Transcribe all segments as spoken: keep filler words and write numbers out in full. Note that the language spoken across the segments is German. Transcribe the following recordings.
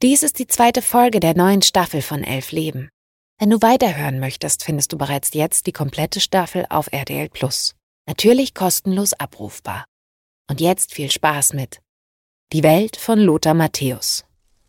Dies ist die zweite Folge der neuen Staffel von Elf Leben. Wenn du weiterhören möchtest, findest du bereits jetzt die komplette Staffel auf R T L Plus. Natürlich kostenlos abrufbar. Und jetzt viel Spaß mit Die Welt von Lothar Matthäus.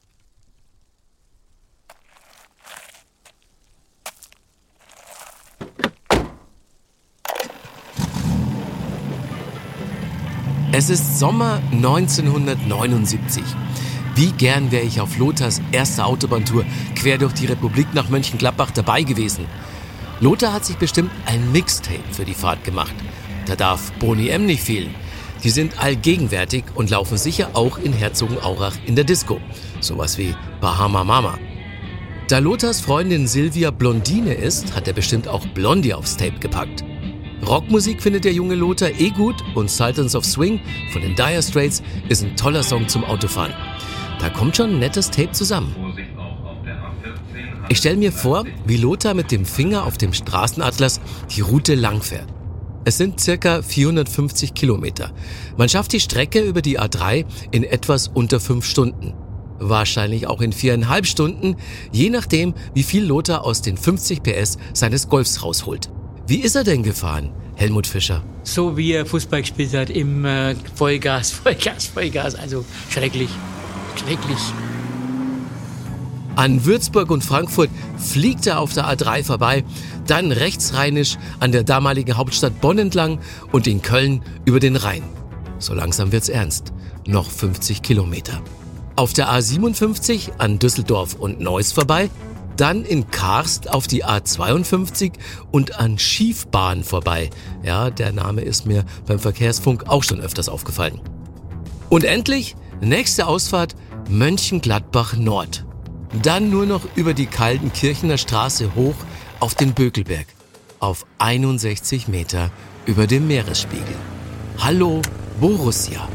Es ist Sommer neunzehnhundertneunundsiebzig. Wie gern wäre ich auf Lothars erster Autobahntour quer durch die Republik nach Mönchengladbach dabei gewesen. Lothar hat sich bestimmt ein Mixtape für die Fahrt gemacht. Da darf Boney M. nicht fehlen. Die sind allgegenwärtig und laufen sicher auch in Herzogenaurach in der Disco. Sowas wie Bahama Mama. Da Lothars Freundin Silvia Blondine ist, hat er bestimmt auch Blondie aufs Tape gepackt. Rockmusik findet der junge Lothar eh gut und Sultans of Swing von den Dire Straits ist ein toller Song zum Autofahren. Da kommt schon ein nettes Tape zusammen. Ich stelle mir vor, wie Lothar mit dem Finger auf dem Straßenatlas die Route langfährt. Es sind circa vierhundertfünfzig Kilometer. Man schafft die Strecke über die A drei in etwas unter fünf Stunden. Wahrscheinlich auch in viereinhalb Stunden, je nachdem, wie viel Lothar aus den fünfzig P S seines Golfs rausholt. Wie ist er denn gefahren, Helmut Fischer? So wie er Fußball gespielt hat, im äh, Vollgas, Vollgas, Vollgas, also schrecklich, schrecklich. An Würzburg und Frankfurt fliegt er auf der A drei vorbei, dann rechtsrheinisch an der damaligen Hauptstadt Bonn entlang und in Köln über den Rhein. So langsam wird's ernst, noch fünfzig Kilometer. Auf der A siebenundfünfzig an Düsseldorf und Neuss vorbei, dann in Karst auf die A zweiundfünfzig und an Schiefbahn vorbei. Ja, der Name ist mir beim Verkehrsfunk auch schon öfters aufgefallen. Und endlich, nächste Ausfahrt, Mönchengladbach Nord. Dann nur noch über die Kaltenkirchener Straße hoch auf den Bökelberg. Auf einundsechzig Meter über dem Meeresspiegel. Hallo, Borussia.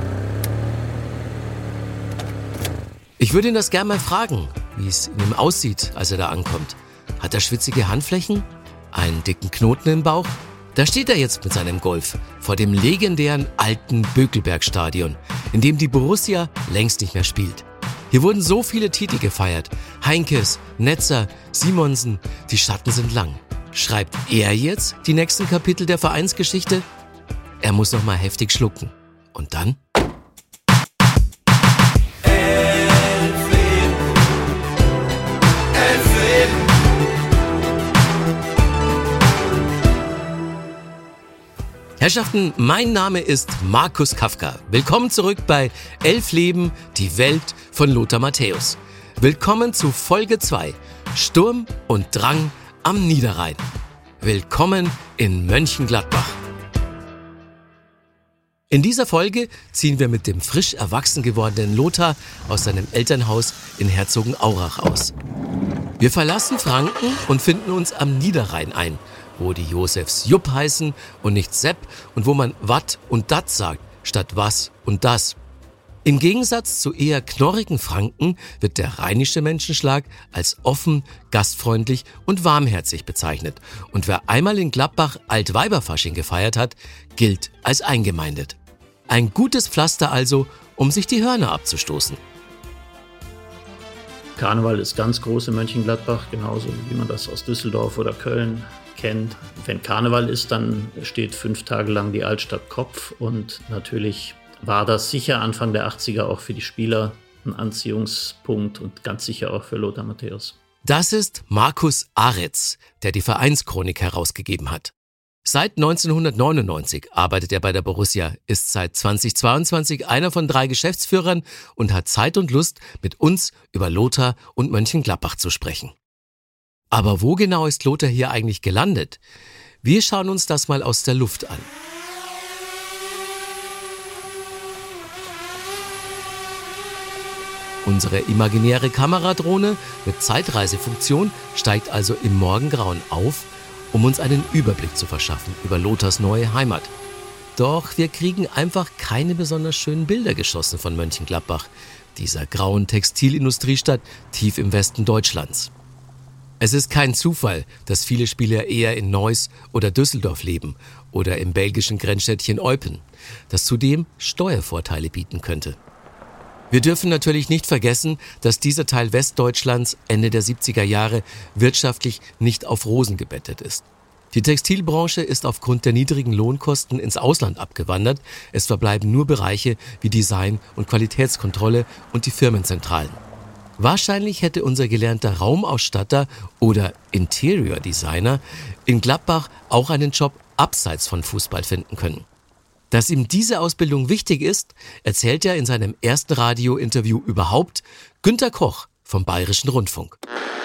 Ich würde ihn das gerne mal fragen, wie es in ihm aussieht, als er da ankommt. Hat er schwitzige Handflächen? Einen dicken Knoten im Bauch? Da steht er jetzt mit seinem Golf vor dem legendären alten Bökelbergstadion, in dem die Borussia längst nicht mehr spielt. Hier wurden so viele Titel gefeiert. Heinkes, Netzer, Simonsen, die Schatten sind lang. Schreibt er jetzt die nächsten Kapitel der Vereinsgeschichte? Er muss noch mal heftig schlucken. Und dann? Herrschaften, mein Name ist Markus Kafka. Willkommen zurück bei Elf Leben, die Welt von Lothar Matthäus. Willkommen zu Folge zwei, Sturm und Drang am Niederrhein. Willkommen in Mönchengladbach. In dieser Folge ziehen wir mit dem frisch erwachsen gewordenen Lothar aus seinem Elternhaus in Herzogenaurach aus. Wir verlassen Franken und finden uns am Niederrhein ein, wo die Josefs Jupp heißen und nicht Sepp und wo man wat und dat sagt, statt was und das. Im Gegensatz zu eher knorrigen Franken wird der rheinische Menschenschlag als offen, gastfreundlich und warmherzig bezeichnet. Und wer einmal in Gladbach Altweiberfasching gefeiert hat, gilt als eingemeindet. Ein gutes Pflaster also, um sich die Hörner abzustoßen. Karneval ist ganz groß in Mönchengladbach, genauso wie man das aus Düsseldorf oder Köln kennt. Wenn Karneval ist, dann steht fünf Tage lang die Altstadt Kopf und natürlich war das sicher Anfang der achtziger auch für die Spieler ein Anziehungspunkt und ganz sicher auch für Lothar Matthäus. Das ist Markus Aretz, der die Vereinschronik herausgegeben hat. Seit neunzehnhundertneunundneunzig arbeitet er bei der Borussia, ist seit zweitausendzweiundzwanzig einer von drei Geschäftsführern und hat Zeit und Lust, mit uns über Lothar und Mönchengladbach zu sprechen. Aber wo genau ist Lothar hier eigentlich gelandet? Wir schauen uns das mal aus der Luft an. Unsere imaginäre Kameradrohne mit Zeitreisefunktion steigt also im Morgengrauen auf, um uns einen Überblick zu verschaffen über Lothars neue Heimat. Doch wir kriegen einfach keine besonders schönen Bilder geschossen von Mönchengladbach, dieser grauen Textilindustriestadt tief im Westen Deutschlands. Es ist kein Zufall, dass viele Spieler eher in Neuss oder Düsseldorf leben oder im belgischen Grenzstädtchen Eupen, das zudem Steuervorteile bieten könnte. Wir dürfen natürlich nicht vergessen, dass dieser Teil Westdeutschlands Ende der siebziger Jahre wirtschaftlich nicht auf Rosen gebettet ist. Die Textilbranche ist aufgrund der niedrigen Lohnkosten ins Ausland abgewandert. Es verbleiben nur Bereiche wie Design und Qualitätskontrolle und die Firmenzentralen. Wahrscheinlich hätte unser gelernter Raumausstatter oder Interior Designer in Gladbach auch einen Job abseits von Fußball finden können. Dass ihm diese Ausbildung wichtig ist, erzählt er in seinem ersten Radiointerview überhaupt Günter Koch vom Bayerischen Rundfunk.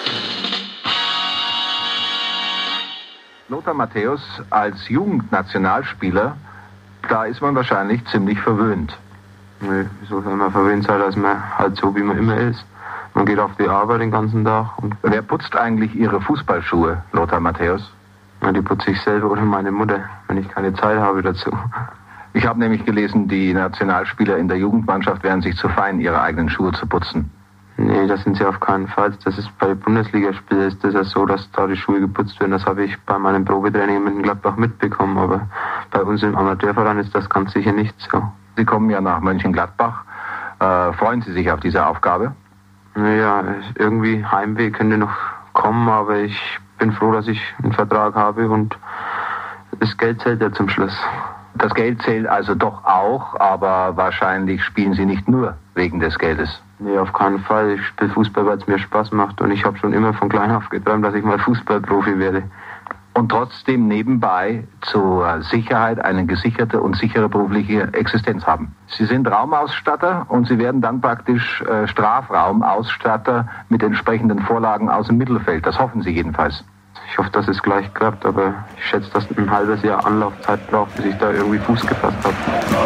Lothar Matthäus als Jugendnationalspieler, da ist man wahrscheinlich ziemlich verwöhnt. Nee, wieso soll man verwöhnt sein, dass man halt so, wie man immer ist. Man geht auf die Arbeit den ganzen Tag. Und wer putzt eigentlich Ihre Fußballschuhe, Lothar Matthäus? Ja, die putze ich selber oder meine Mutter, wenn ich keine Zeit habe dazu. Ich habe nämlich gelesen, die Nationalspieler in der Jugendmannschaft wären sich zu fein, ihre eigenen Schuhe zu putzen. Nee, das sind sie auf keinen Fall. Das ist bei Bundesligaspielen ist das ja so, dass da die Schuhe geputzt werden. Das habe ich bei meinem Probetraining mit Gladbach mitbekommen. Aber bei uns im Amateurverein ist das ganz sicher nicht so. Sie kommen ja nach Mönchengladbach. Äh, freuen Sie sich auf diese Aufgabe? Naja, irgendwie Heimweh könnte noch kommen, aber ich bin froh, dass ich einen Vertrag habe und das Geld zählt ja zum Schluss. Das Geld zählt also doch auch, aber wahrscheinlich spielen Sie nicht nur wegen des Geldes. Nee, auf keinen Fall. Ich spiele Fußball, weil es mir Spaß macht und ich habe schon immer von klein auf geträumt, dass ich mal Fußballprofi werde. Und trotzdem nebenbei zur Sicherheit eine gesicherte und sichere berufliche Existenz haben. Sie sind Raumausstatter und Sie werden dann praktisch äh, Strafraumausstatter mit entsprechenden Vorlagen aus dem Mittelfeld. Das hoffen Sie jedenfalls. Ich hoffe, dass es gleich klappt, aber ich schätze, dass ein halbes Jahr Anlaufzeit braucht, bis ich da irgendwie Fuß gefasst habe.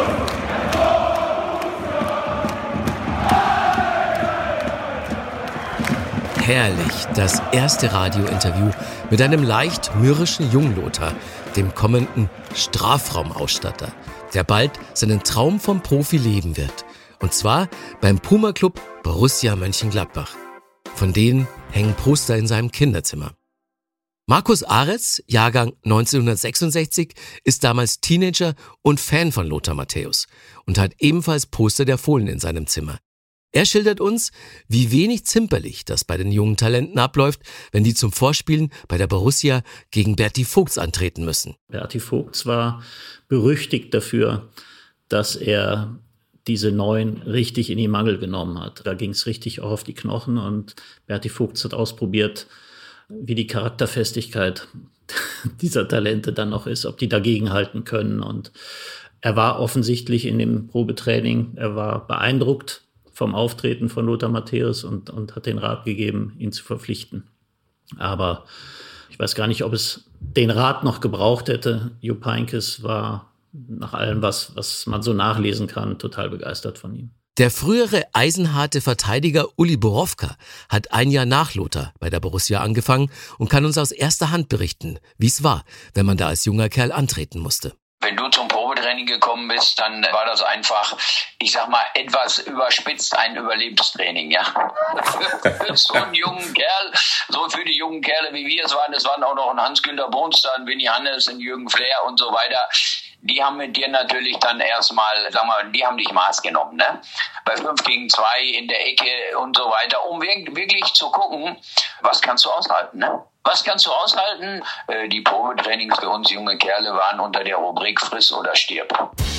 Herrlich, das erste Radiointerview mit einem leicht mürrischen Junglothar, dem kommenden Strafraumausstatter, der bald seinen Traum vom Profi leben wird. Und zwar beim Puma-Club Borussia Mönchengladbach. Von denen hängen Poster in seinem Kinderzimmer. Markus Aretz, Jahrgang neunzehnhundertsechsundsechzig, ist damals Teenager und Fan von Lothar Matthäus und hat ebenfalls Poster der Fohlen in seinem Zimmer. Er schildert uns, wie wenig zimperlich das bei den jungen Talenten abläuft, wenn die zum Vorspielen bei der Borussia gegen Berti Vogts antreten müssen. Berti Vogts war berüchtigt dafür, dass er diese Neuen richtig in die Mangel genommen hat. Da ging es richtig auch auf die Knochen und Berti Vogts hat ausprobiert, wie die Charakterfestigkeit dieser Talente dann noch ist, ob die dagegenhalten können. Und er war offensichtlich in dem Probetraining, er war beeindruckt vom Auftreten von Lothar Matthäus und, und hat den Rat gegeben, ihn zu verpflichten. Aber ich weiß gar nicht, ob es den Rat noch gebraucht hätte. Jupp Heynckes war nach allem, was, was man so nachlesen kann, total begeistert von ihm. Der frühere eisenharte Verteidiger Uli Borowka hat ein Jahr nach Lothar bei der Borussia angefangen und kann uns aus erster Hand berichten, wie es war, wenn man da als junger Kerl antreten musste. Wenn du zum Probetraining gekommen bist, dann war das einfach, ich sag mal, etwas überspitzt ein Überlebenstraining, ja. Für so einen jungen Kerl, so für die jungen Kerle, wie wir es waren, es waren auch noch ein Hans-Günter Bonster, ein Winnie Hannes, ein Jürgen Flair und so weiter. Die haben mit dir natürlich dann erstmal, sag mal, die haben dich Maß genommen, ne? Bei fünf gegen zwei in der Ecke und so weiter, um wirklich zu gucken, was kannst du aushalten, ne? Was kannst du aushalten? Äh, die Probetrainings für uns junge Kerle waren unter der Rubrik Friss oder stirb.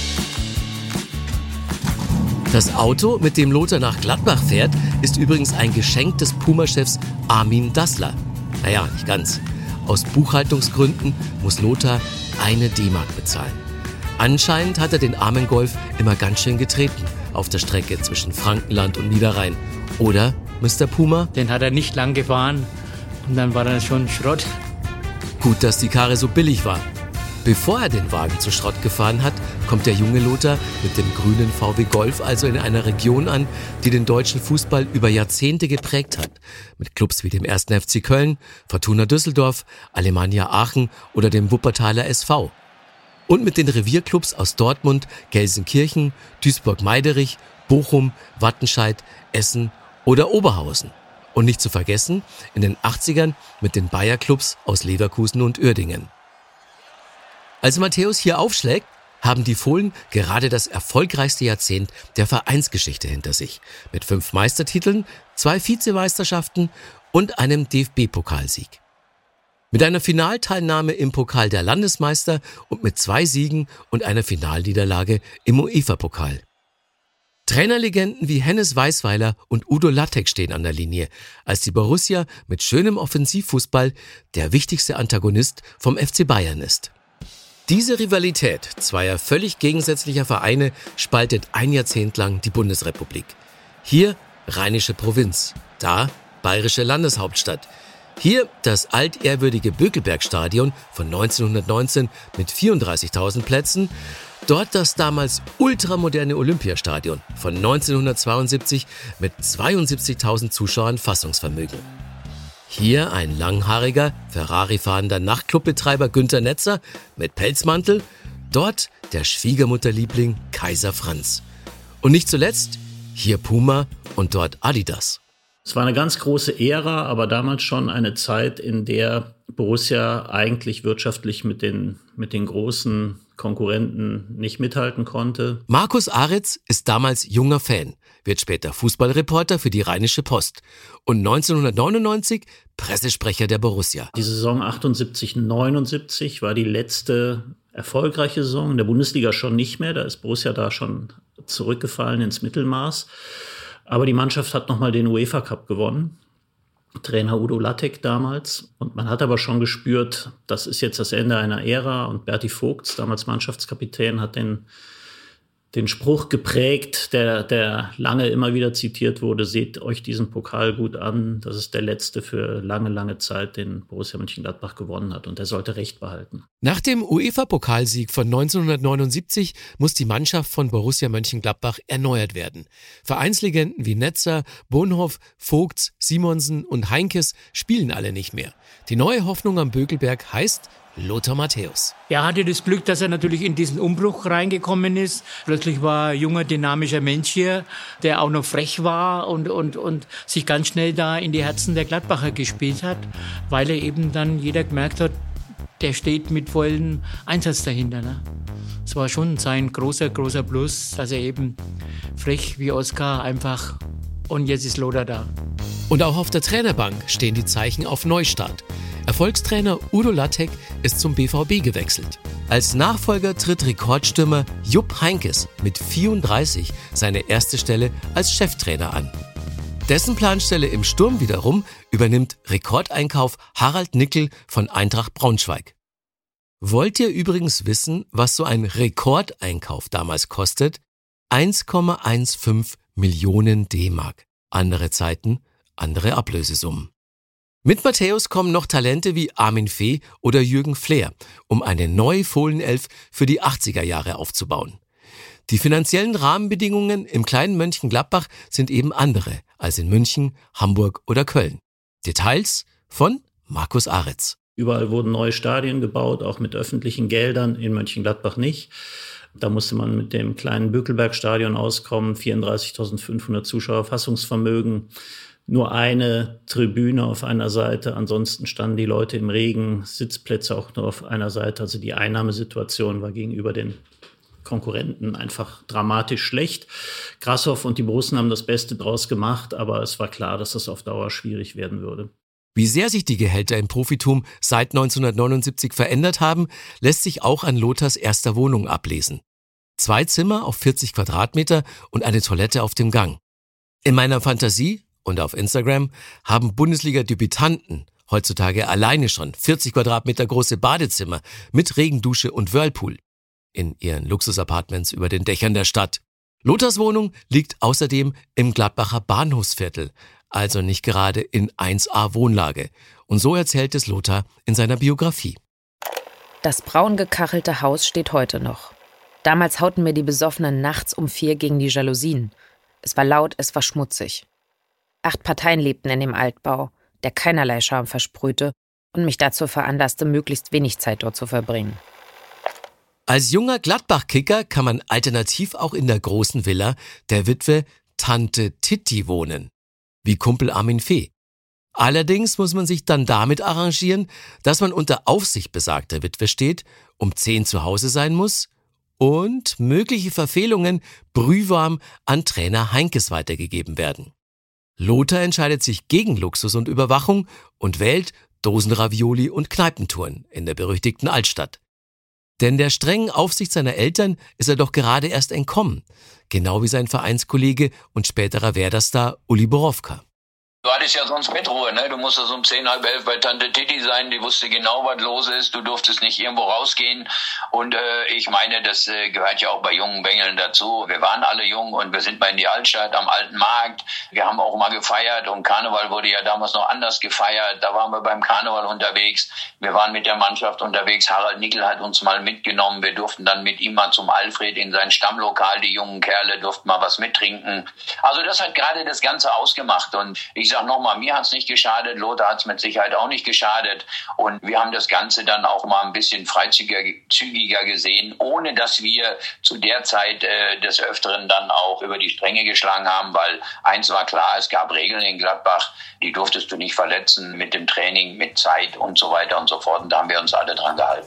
Das Auto, mit dem Lothar nach Gladbach fährt, ist übrigens ein Geschenk des Puma-Chefs Armin Dassler. Naja, nicht ganz. Aus Buchhaltungsgründen muss Lothar eine D-Mark bezahlen. Anscheinend hat er den armen Golf immer ganz schön getreten auf der Strecke zwischen Frankenland und Niederrhein. Oder, Mister Puma? Den hat er nicht lang gefahren und dann war er schon Schrott. Gut, dass die Karre so billig war. Bevor er den Wagen zu Schrott gefahren hat, kommt der junge Lothar mit dem grünen V W Golf also in einer Region an, die den deutschen Fußball über Jahrzehnte geprägt hat. Mit Clubs wie dem ersten F C Köln, Fortuna Düsseldorf, Alemannia Aachen oder dem Wuppertaler S V. Und mit den Revierclubs aus Dortmund, Gelsenkirchen, Duisburg-Meiderich, Bochum, Wattenscheid, Essen oder Oberhausen. Und nicht zu vergessen, in den achtzigern mit den Bayer-Clubs aus Leverkusen und Uerdingen. Als Matthäus hier aufschlägt, haben die Fohlen gerade das erfolgreichste Jahrzehnt der Vereinsgeschichte hinter sich. Mit fünf Meistertiteln, zwei Vizemeisterschaften und einem D F B-Pokalsieg. Mit einer Finalteilnahme im Pokal der Landesmeister und mit zwei Siegen und einer Finalniederlage im UEFA-Pokal. Trainerlegenden wie Hennes Weisweiler und Udo Lattek stehen an der Linie, als die Borussia mit schönem Offensivfußball der wichtigste Antagonist vom F C Bayern ist. Diese Rivalität zweier völlig gegensätzlicher Vereine spaltet ein Jahrzehnt lang die Bundesrepublik. Hier rheinische Provinz, da bayerische Landeshauptstadt. Hier das altehrwürdige Bökelbergstadion von neunzehnhundertneunzehn mit vierunddreißigtausend Plätzen, dort das damals ultramoderne Olympiastadion von neunzehnhundertzweiundsiebzig mit zweiundsiebzigtausend Zuschauern Fassungsvermögen. Hier ein langhaariger, Ferrari-fahrender Nachtclubbetreiber Günter Netzer mit Pelzmantel, dort der Schwiegermutterliebling Kaiser Franz. Und nicht zuletzt hier Puma und dort Adidas. Es war eine ganz große Ära, aber damals schon eine Zeit, in der Borussia eigentlich wirtschaftlich mit den, mit den großen Konkurrenten nicht mithalten konnte. Markus Aritz ist damals junger Fan, wird später Fußballreporter für die Rheinische Post und neunzehnhundertneunundneunzig Pressesprecher der Borussia. Die Saison achtundsiebzig neunundsiebzig war die letzte erfolgreiche Saison, in der Bundesliga schon nicht mehr, da ist Borussia da schon zurückgefallen ins Mittelmaß. Aber die Mannschaft hat nochmal den UEFA Cup gewonnen. Trainer Udo Lattek damals. Und man hat aber schon gespürt, das ist jetzt das Ende einer Ära. Und Berti Vogts, damals Mannschaftskapitän, hat den, den Spruch geprägt, der, der lange immer wieder zitiert wurde: Seht euch diesen Pokal gut an. Das ist der letzte für lange, lange Zeit, den Borussia Mönchengladbach gewonnen hat. Und der sollte Recht behalten. Nach dem UEFA-Pokalsieg von neunzehnhundertneunundsiebzig muss die Mannschaft von Borussia Mönchengladbach erneuert werden. Vereinslegenden wie Netzer, Bonhoff, Vogts, Simonsen und Heinkes spielen alle nicht mehr. Die neue Hoffnung am Bökelberg heißt Lothar Matthäus. Er hatte das Glück, dass er natürlich in diesen Umbruch reingekommen ist. Plötzlich war ein junger, dynamischer Mensch hier, der auch noch frech war und, und, und sich ganz schnell da in die Herzen der Gladbacher gespielt hat, weil er eben dann jeder gemerkt hat, der steht mit vollem Einsatz dahinter. Ne? Es war schon sein großer, großer Plus, dass er eben frech wie Oskar einfach, und jetzt ist Lothar da. Und auch auf der Trainerbank stehen die Zeichen auf Neustart. Erfolgstrainer Udo Lattek ist zum B V B gewechselt. Als Nachfolger tritt Rekordstürmer Jupp Heynckes mit vierunddreißig seine erste Stelle als Cheftrainer an. Dessen Planstelle im Sturm wiederum übernimmt Rekordeinkauf Harald Nickel von Eintracht Braunschweig. Wollt ihr übrigens wissen, was so ein Rekordeinkauf damals kostet? eins Komma fünfzehn Millionen D-Mark. Andere Zeiten, andere Ablösesummen. Mit Matthäus kommen noch Talente wie Armin Fee oder Jürgen Flair, um eine neue Fohlenelf für die achtziger Jahre aufzubauen. Die finanziellen Rahmenbedingungen im kleinen Mönchengladbach sind eben andere als in München, Hamburg oder Köln. Details von Markus Aritz. Überall wurden neue Stadien gebaut, auch mit öffentlichen Geldern, in Mönchengladbach nicht. Da musste man mit dem kleinen Bökelbergstadion auskommen, vierunddreißigtausendfünfhundert Zuschauer, Fassungsvermögen, nur eine Tribüne auf einer Seite, ansonsten standen die Leute im Regen, Sitzplätze auch nur auf einer Seite. Also die Einnahmesituation war gegenüber den Konkurrenten einfach dramatisch schlecht. Grashoff und die Borussen haben das Beste draus gemacht, aber es war klar, dass das auf Dauer schwierig werden würde. Wie sehr sich die Gehälter im Profitum seit neunzehnhundertneunundsiebzig verändert haben, lässt sich auch an Lothars erster Wohnung ablesen. Zwei Zimmer auf vierzig Quadratmeter und eine Toilette auf dem Gang. In meiner Fantasie und auf Instagram haben Bundesliga-Debütanten heutzutage alleine schon vierzig Quadratmeter große Badezimmer mit Regendusche und Whirlpool in ihren Luxusapartments über den Dächern der Stadt. Lothars Wohnung liegt außerdem im Gladbacher Bahnhofsviertel, also nicht gerade in eins A Wohnlage. Und so erzählt es Lothar in seiner Biografie. Das braun gekachelte Haus steht heute noch. Damals hauten mir die Besoffenen nachts um vier gegen die Jalousien. Es war laut, es war schmutzig. Acht Parteien lebten in dem Altbau, der keinerlei Charme versprühte und mich dazu veranlasste, möglichst wenig Zeit dort zu verbringen. Als junger Gladbach-Kicker kann man alternativ auch in der großen Villa der Witwe Tante Titti wohnen, wie Kumpel Armin Fee. Allerdings muss man sich dann damit arrangieren, dass man unter Aufsicht besagter Witwe steht, um zehn zu Hause sein muss und mögliche Verfehlungen brühwarm an Trainer Heinkes weitergegeben werden. Lothar entscheidet sich gegen Luxus und Überwachung und wählt Dosenravioli und Kneipentouren in der berüchtigten Altstadt. Denn der strengen Aufsicht seiner Eltern ist er doch gerade erst entkommen, genau wie sein Vereinskollege und späterer Werder-Star Uli Borowka. Du hattest ja sonst Bettruhe, ne? Du musstest um zehn, halb elf bei Tante Titi sein, die wusste genau, was los ist. Du durftest nicht irgendwo rausgehen. Und äh, ich meine, das äh, gehört ja auch bei jungen Bengeln dazu. Wir waren alle jung und wir sind mal in die Altstadt am Alten Markt. Wir haben auch mal gefeiert und Karneval wurde ja damals noch anders gefeiert. Da waren wir beim Karneval unterwegs. Wir waren mit der Mannschaft unterwegs. Harald Nickel hat uns mal mitgenommen. Wir durften dann mit ihm mal zum Alfred in sein Stammlokal. Die jungen Kerle durften mal was mittrinken. Also das hat gerade das Ganze ausgemacht. Und ich Ich sag nochmal, mir hat's nicht geschadet, Lothar hat's mit Sicherheit auch nicht geschadet und wir haben das Ganze dann auch mal ein bisschen freizügiger gesehen, ohne dass wir zu der Zeit äh, des Öfteren dann auch über die Stränge geschlagen haben, weil eins war klar, es gab Regeln in Gladbach, die durftest du nicht verletzen mit dem Training, mit Zeit und so weiter und so fort und da haben wir uns alle dran gehalten.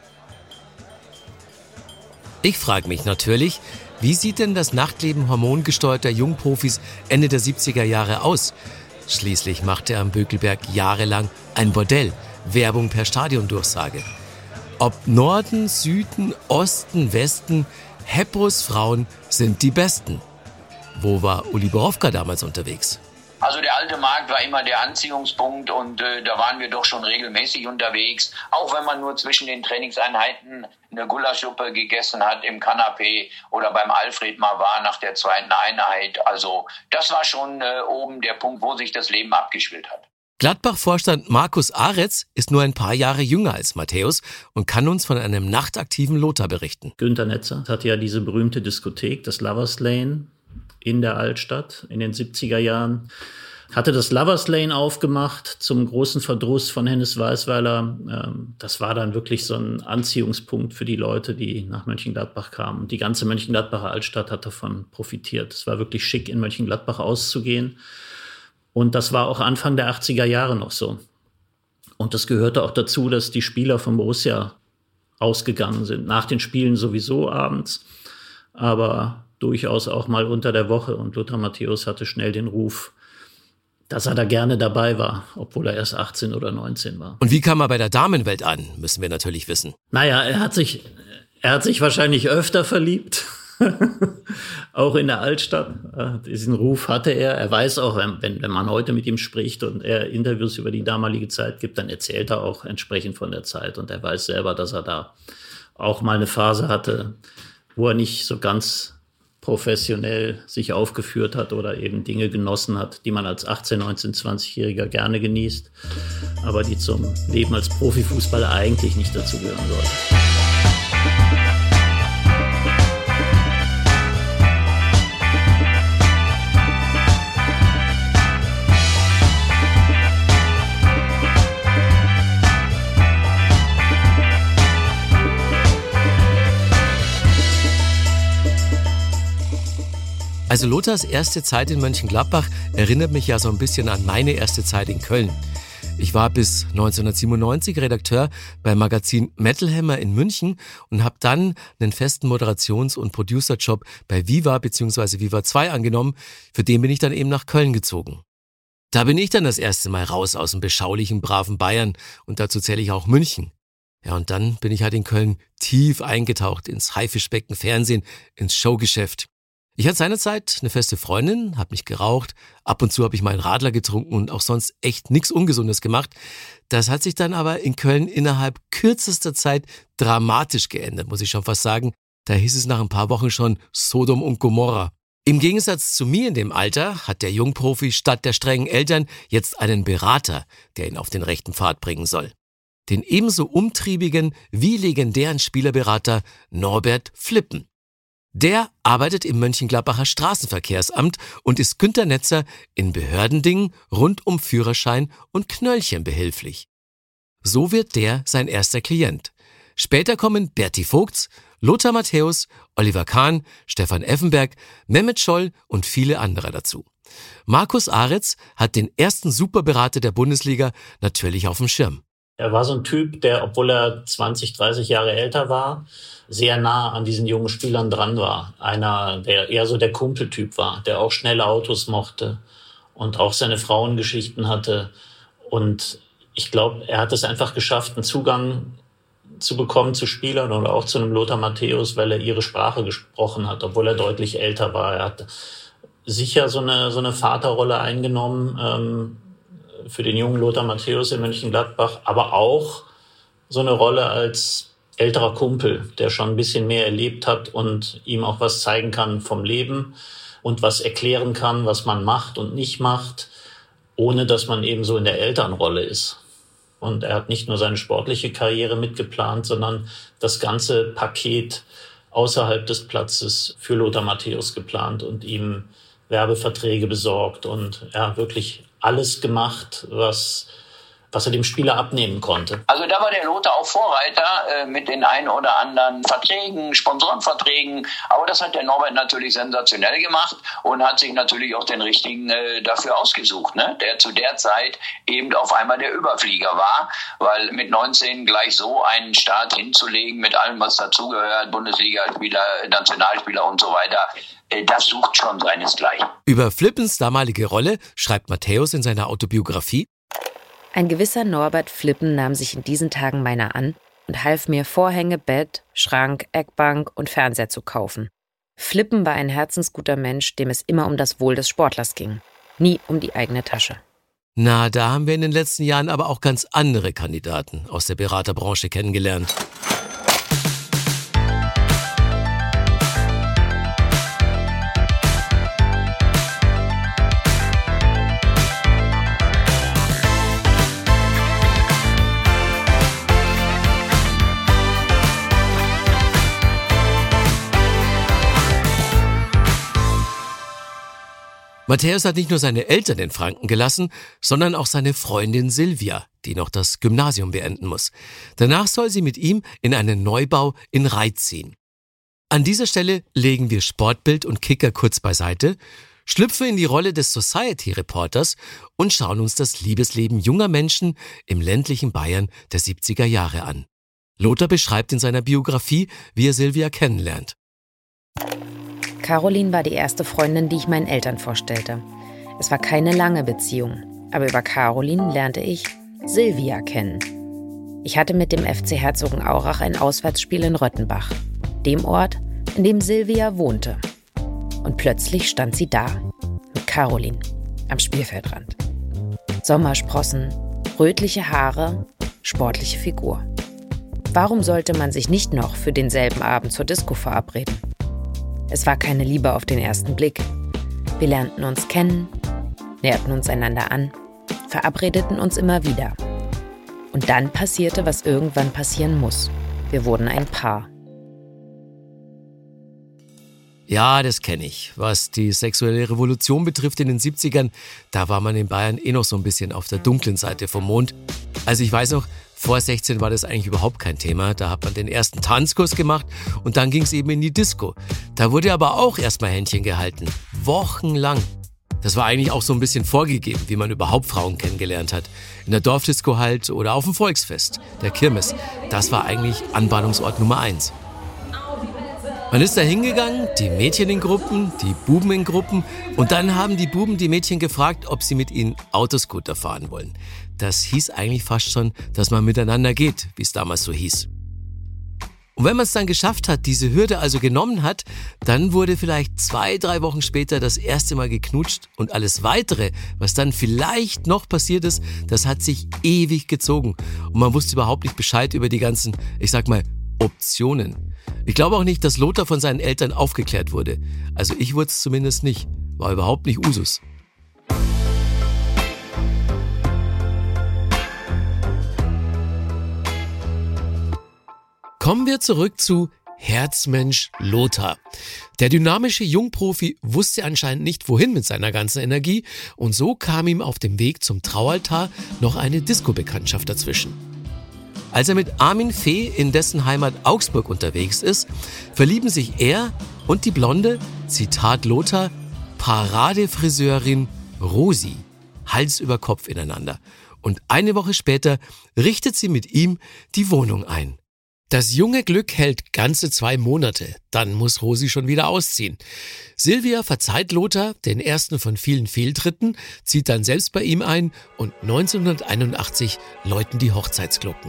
Ich frage mich natürlich, wie sieht denn das Nachtleben hormongesteuerter Jungprofis Ende der siebziger Jahre aus? Schließlich machte er am Bökelberg jahrelang ein Bordell, Werbung per Stadiondurchsage. Ob Norden, Süden, Osten, Westen, Heppos Frauen sind die Besten. Wo war Uli Borowka damals unterwegs? Also der alte Markt war immer der Anziehungspunkt und äh, da waren wir doch schon regelmäßig unterwegs. Auch wenn man nur zwischen den Trainingseinheiten eine Gulaschsuppe gegessen hat im Kanapee oder beim Alfred mal war nach der zweiten Einheit. Also das war schon äh, oben der Punkt, wo sich das Leben abgespielt hat. Gladbach-Vorstand Markus Aretz ist nur ein paar Jahre jünger als Matthäus und kann uns von einem nachtaktiven Lothar berichten. Günter Netzer hatte ja diese berühmte Diskothek, das Lovers Lane, in der Altstadt in den siebziger Jahren, hatte das Lovers Lane aufgemacht zum großen Verdruss von Hennes Weisweiler. Das war dann wirklich so ein Anziehungspunkt für die Leute, die nach Mönchengladbach kamen. Und die ganze Mönchengladbacher Altstadt hat davon profitiert. Es war wirklich schick, in Mönchengladbach auszugehen. Und das war auch Anfang der achtziger Jahre noch so. Und das gehörte auch dazu, dass die Spieler von Borussia ausgegangen sind. Nach den Spielen sowieso abends, aber durchaus auch mal unter der Woche. Und Lothar Matthäus hatte schnell den Ruf, dass er da gerne dabei war, obwohl er erst achtzehn oder neunzehn war. Und wie kam er bei der Damenwelt an, müssen wir natürlich wissen. Naja, er hat sich, er hat sich wahrscheinlich öfter verliebt. Auch in der Altstadt. Diesen Ruf hatte er. Er weiß auch, wenn, wenn man heute mit ihm spricht und er Interviews über die damalige Zeit gibt, dann erzählt er auch entsprechend von der Zeit. Und er weiß selber, dass er da auch mal eine Phase hatte, wo er nicht so ganz professionell sich aufgeführt hat oder eben Dinge genossen hat, die man als achtzehn-, neunzehn-, zwanzigjähriger gerne genießt, aber die zum Leben als Profifußballer eigentlich nicht dazugehören sollten. Also Lothars erste Zeit in Mönchengladbach erinnert mich ja so ein bisschen an meine erste Zeit in Köln. Ich war bis neunzehnhundertsiebenundneunzig Redakteur beim Magazin Metal Hammer in München und habe dann einen festen Moderations- und Producerjob bei Viva bzw. Viva zwei angenommen. Für den bin ich dann eben nach Köln gezogen. Da bin ich dann das erste Mal raus aus dem beschaulichen, braven Bayern und dazu zähle ich auch München. Ja, und dann bin ich halt in Köln tief eingetaucht ins Haifischbecken Fernsehen, ins Showgeschäft. Ich hatte seinerzeit eine feste Freundin, habe nicht geraucht, ab und zu habe ich mal einen Radler getrunken und auch sonst echt nichts Ungesundes gemacht. Das hat sich dann aber in Köln innerhalb kürzester Zeit dramatisch geändert, muss ich schon fast sagen. Da hieß es nach ein paar Wochen schon Sodom und Gomorra. Im Gegensatz zu mir in dem Alter hat der Jungprofi statt der strengen Eltern jetzt einen Berater, der ihn auf den rechten Pfad bringen soll. Den ebenso umtriebigen wie legendären Spielerberater Norbert Flippen. Der arbeitet im Mönchengladbacher Straßenverkehrsamt und ist Günter Netzer in Behördendingen rund um Führerschein und Knöllchen behilflich. So wird der sein erster Klient. Später kommen Berti Vogts, Lothar Matthäus, Oliver Kahn, Stefan Effenberg, Mehmet Scholl und viele andere dazu. Markus Aretz hat den ersten Superberater der Bundesliga natürlich auf dem Schirm. Er war so ein Typ, der, obwohl er zwanzig, dreißig Jahre älter war, sehr nah an diesen jungen Spielern dran war. Einer, der eher so der Kumpeltyp war, der auch schnelle Autos mochte und auch seine Frauengeschichten hatte. Und ich glaube, er hat es einfach geschafft, einen Zugang zu bekommen zu Spielern oder auch zu einem Lothar Matthäus, weil er ihre Sprache gesprochen hat, obwohl er deutlich älter war. Er hat sicher so eine, so eine Vaterrolle eingenommen, ähm, für den jungen Lothar Matthäus in Mönchengladbach, aber auch so eine Rolle als älterer Kumpel, der schon ein bisschen mehr erlebt hat und ihm auch was zeigen kann vom Leben und was erklären kann, was man macht und nicht macht, ohne dass man eben so in der Elternrolle ist. Und er hat nicht nur seine sportliche Karriere mitgeplant, sondern das ganze Paket außerhalb des Platzes für Lothar Matthäus geplant und ihm Werbeverträge besorgt und ja, wirklich alles gemacht, was, was er dem Spieler abnehmen konnte. Also da war der Lothar auch Vorreiter äh, mit den ein oder anderen Verträgen, Sponsorenverträgen. Aber das hat der Norbert natürlich sensationell gemacht und hat sich natürlich auch den richtigen äh, dafür ausgesucht, ne? Der zu der Zeit eben auf einmal der Überflieger war, weil mit neunzehn gleich so einen Start hinzulegen mit allem, was dazugehört, Bundesligaspieler, Nationalspieler und so weiter, das sucht schon seinesgleichen. Über Flippens damalige Rolle schreibt Matthäus in seiner Autobiografie: Ein gewisser Norbert Flippen nahm sich in diesen Tagen meiner an und half mir, Vorhänge, Bett, Schrank, Eckbank und Fernseher zu kaufen. Flippen war ein herzensguter Mensch, dem es immer um das Wohl des Sportlers ging, nie um die eigene Tasche. Na, da haben wir in den letzten Jahren aber auch ganz andere Kandidaten aus der Beraterbranche kennengelernt. Matthäus hat nicht nur seine Eltern in Franken gelassen, sondern auch seine Freundin Silvia, die noch das Gymnasium beenden muss. Danach soll sie mit ihm in einen Neubau in Reit ziehen. An dieser Stelle legen wir Sportbild und Kicker kurz beiseite, schlüpfen in die Rolle des Society-Reporters und schauen uns das Liebesleben junger Menschen im ländlichen Bayern der siebziger Jahre an. Lothar beschreibt in seiner Biografie, wie er Silvia kennenlernt. Caroline war die erste Freundin, die ich meinen Eltern vorstellte. Es war keine lange Beziehung, aber über Caroline lernte ich Silvia kennen. Ich hatte mit dem F C Herzogenaurach ein Auswärtsspiel in Röttenbach, dem Ort, in dem Silvia wohnte. Und plötzlich stand sie da, mit Caroline, am Spielfeldrand. Sommersprossen, rötliche Haare, sportliche Figur. Warum sollte man sich nicht noch für denselben Abend zur Disco verabreden? Es war keine Liebe auf den ersten Blick. Wir lernten uns kennen, näherten uns einander an, verabredeten uns immer wieder. Und dann passierte, was irgendwann passieren muss. Wir wurden ein Paar. Ja, das kenne ich. Was die sexuelle Revolution betrifft in den siebzigern, da war man in Bayern eh noch so ein bisschen auf der dunklen Seite vom Mond. Also ich weiß noch, vor sechzehn war das eigentlich überhaupt kein Thema. Da hat man den ersten Tanzkurs gemacht und dann ging es eben in die Disco. Da wurde aber auch erstmal Händchen gehalten. Wochenlang. Das war eigentlich auch so ein bisschen vorgegeben, wie man überhaupt Frauen kennengelernt hat. In der Dorfdisco halt oder auf dem Volksfest, der Kirmes. Das war eigentlich Anbahnungsort Nummer eins. Man ist da hingegangen, die Mädchen in Gruppen, die Buben in Gruppen und dann haben die Buben die Mädchen gefragt, ob sie mit ihnen Autoscooter fahren wollen. Das hieß eigentlich fast schon, dass man miteinander geht, wie es damals so hieß. Und wenn man es dann geschafft hat, diese Hürde also genommen hat, dann wurde vielleicht zwei, drei Wochen später das erste Mal geknutscht und alles Weitere, was dann vielleicht noch passiert ist, das hat sich ewig gezogen und man wusste überhaupt nicht Bescheid über die ganzen, ich sag mal, Optionen. Ich glaube auch nicht, dass Lothar von seinen Eltern aufgeklärt wurde. Also ich wurde es zumindest nicht. War überhaupt nicht Usus. Kommen wir zurück zu Herzmensch Lothar. Der dynamische Jungprofi wusste anscheinend nicht, wohin mit seiner ganzen Energie und so kam ihm auf dem Weg zum Traualtar noch eine Disco-Bekanntschaft dazwischen. Als er mit Armin Fee in dessen Heimat Augsburg unterwegs ist, verlieben sich er und die blonde, Zitat Lothar, Paradefriseurin Rosi, Hals über Kopf ineinander. und eine Woche später richtet sie mit ihm die Wohnung ein. Das junge Glück hält ganze zwei Monate, dann muss Rosi schon wieder ausziehen. Silvia verzeiht Lothar den ersten von vielen Fehltritten, zieht dann selbst bei ihm ein und neunzehnhunderteinundachtzig läuten die Hochzeitsglocken.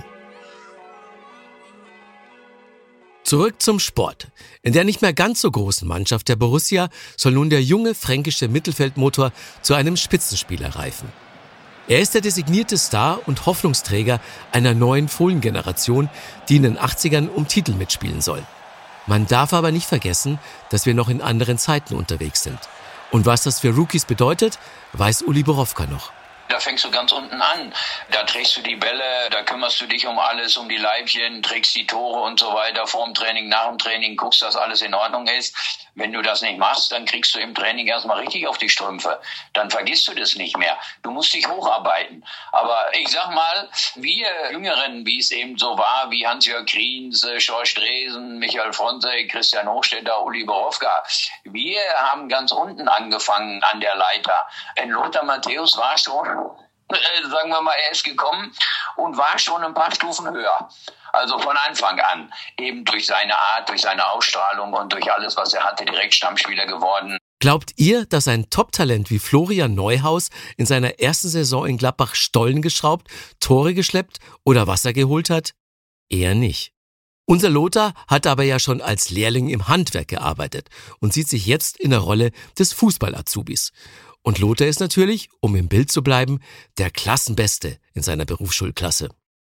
Zurück zum Sport. In der nicht mehr ganz so großen Mannschaft der Borussia soll nun der junge fränkische Mittelfeldmotor zu einem Spitzenspieler reifen. Er ist der designierte Star und Hoffnungsträger einer neuen Fohlengeneration, die in den achtzigern um Titel mitspielen soll. Man darf aber nicht vergessen, dass wir noch in anderen Zeiten unterwegs sind. Und was das für Rookies bedeutet, weiß Uli Borowka noch. Da fängst du ganz unten an. Da trägst du die Bälle, da kümmerst du dich um alles, um die Leibchen, trägst die Tore und so weiter, vor dem Training, nach dem Training, guckst, dass alles in Ordnung ist. Wenn du das nicht machst, dann kriegst du im Training erstmal richtig auf die Strümpfe. Dann vergisst du das nicht mehr. Du musst dich hocharbeiten. Aber ich sag mal, wir Jüngeren, wie es eben so war, wie Hans-Jörg Kriens, George Dresen, Michael Fronzek, Christian Hochstetter, Uli Borowka, wir haben ganz unten angefangen an der Leiter. Denn Lothar Matthäus war schon, äh, sagen wir mal, er ist gekommen und war schon ein paar Stufen höher. Also von Anfang an, eben durch seine Art, durch seine Ausstrahlung und durch alles, was er hatte, direkt Stammspieler geworden. Glaubt ihr, dass ein Top-Talent wie Florian Neuhaus in seiner ersten Saison in Gladbach Stollen geschraubt, Tore geschleppt oder Wasser geholt hat? Eher nicht. Unser Lothar hat aber ja schon als Lehrling im Handwerk gearbeitet und sieht sich jetzt in der Rolle des Fußball-Azubis. Und Lothar ist natürlich, um im Bild zu bleiben, der Klassenbeste in seiner Berufsschulklasse.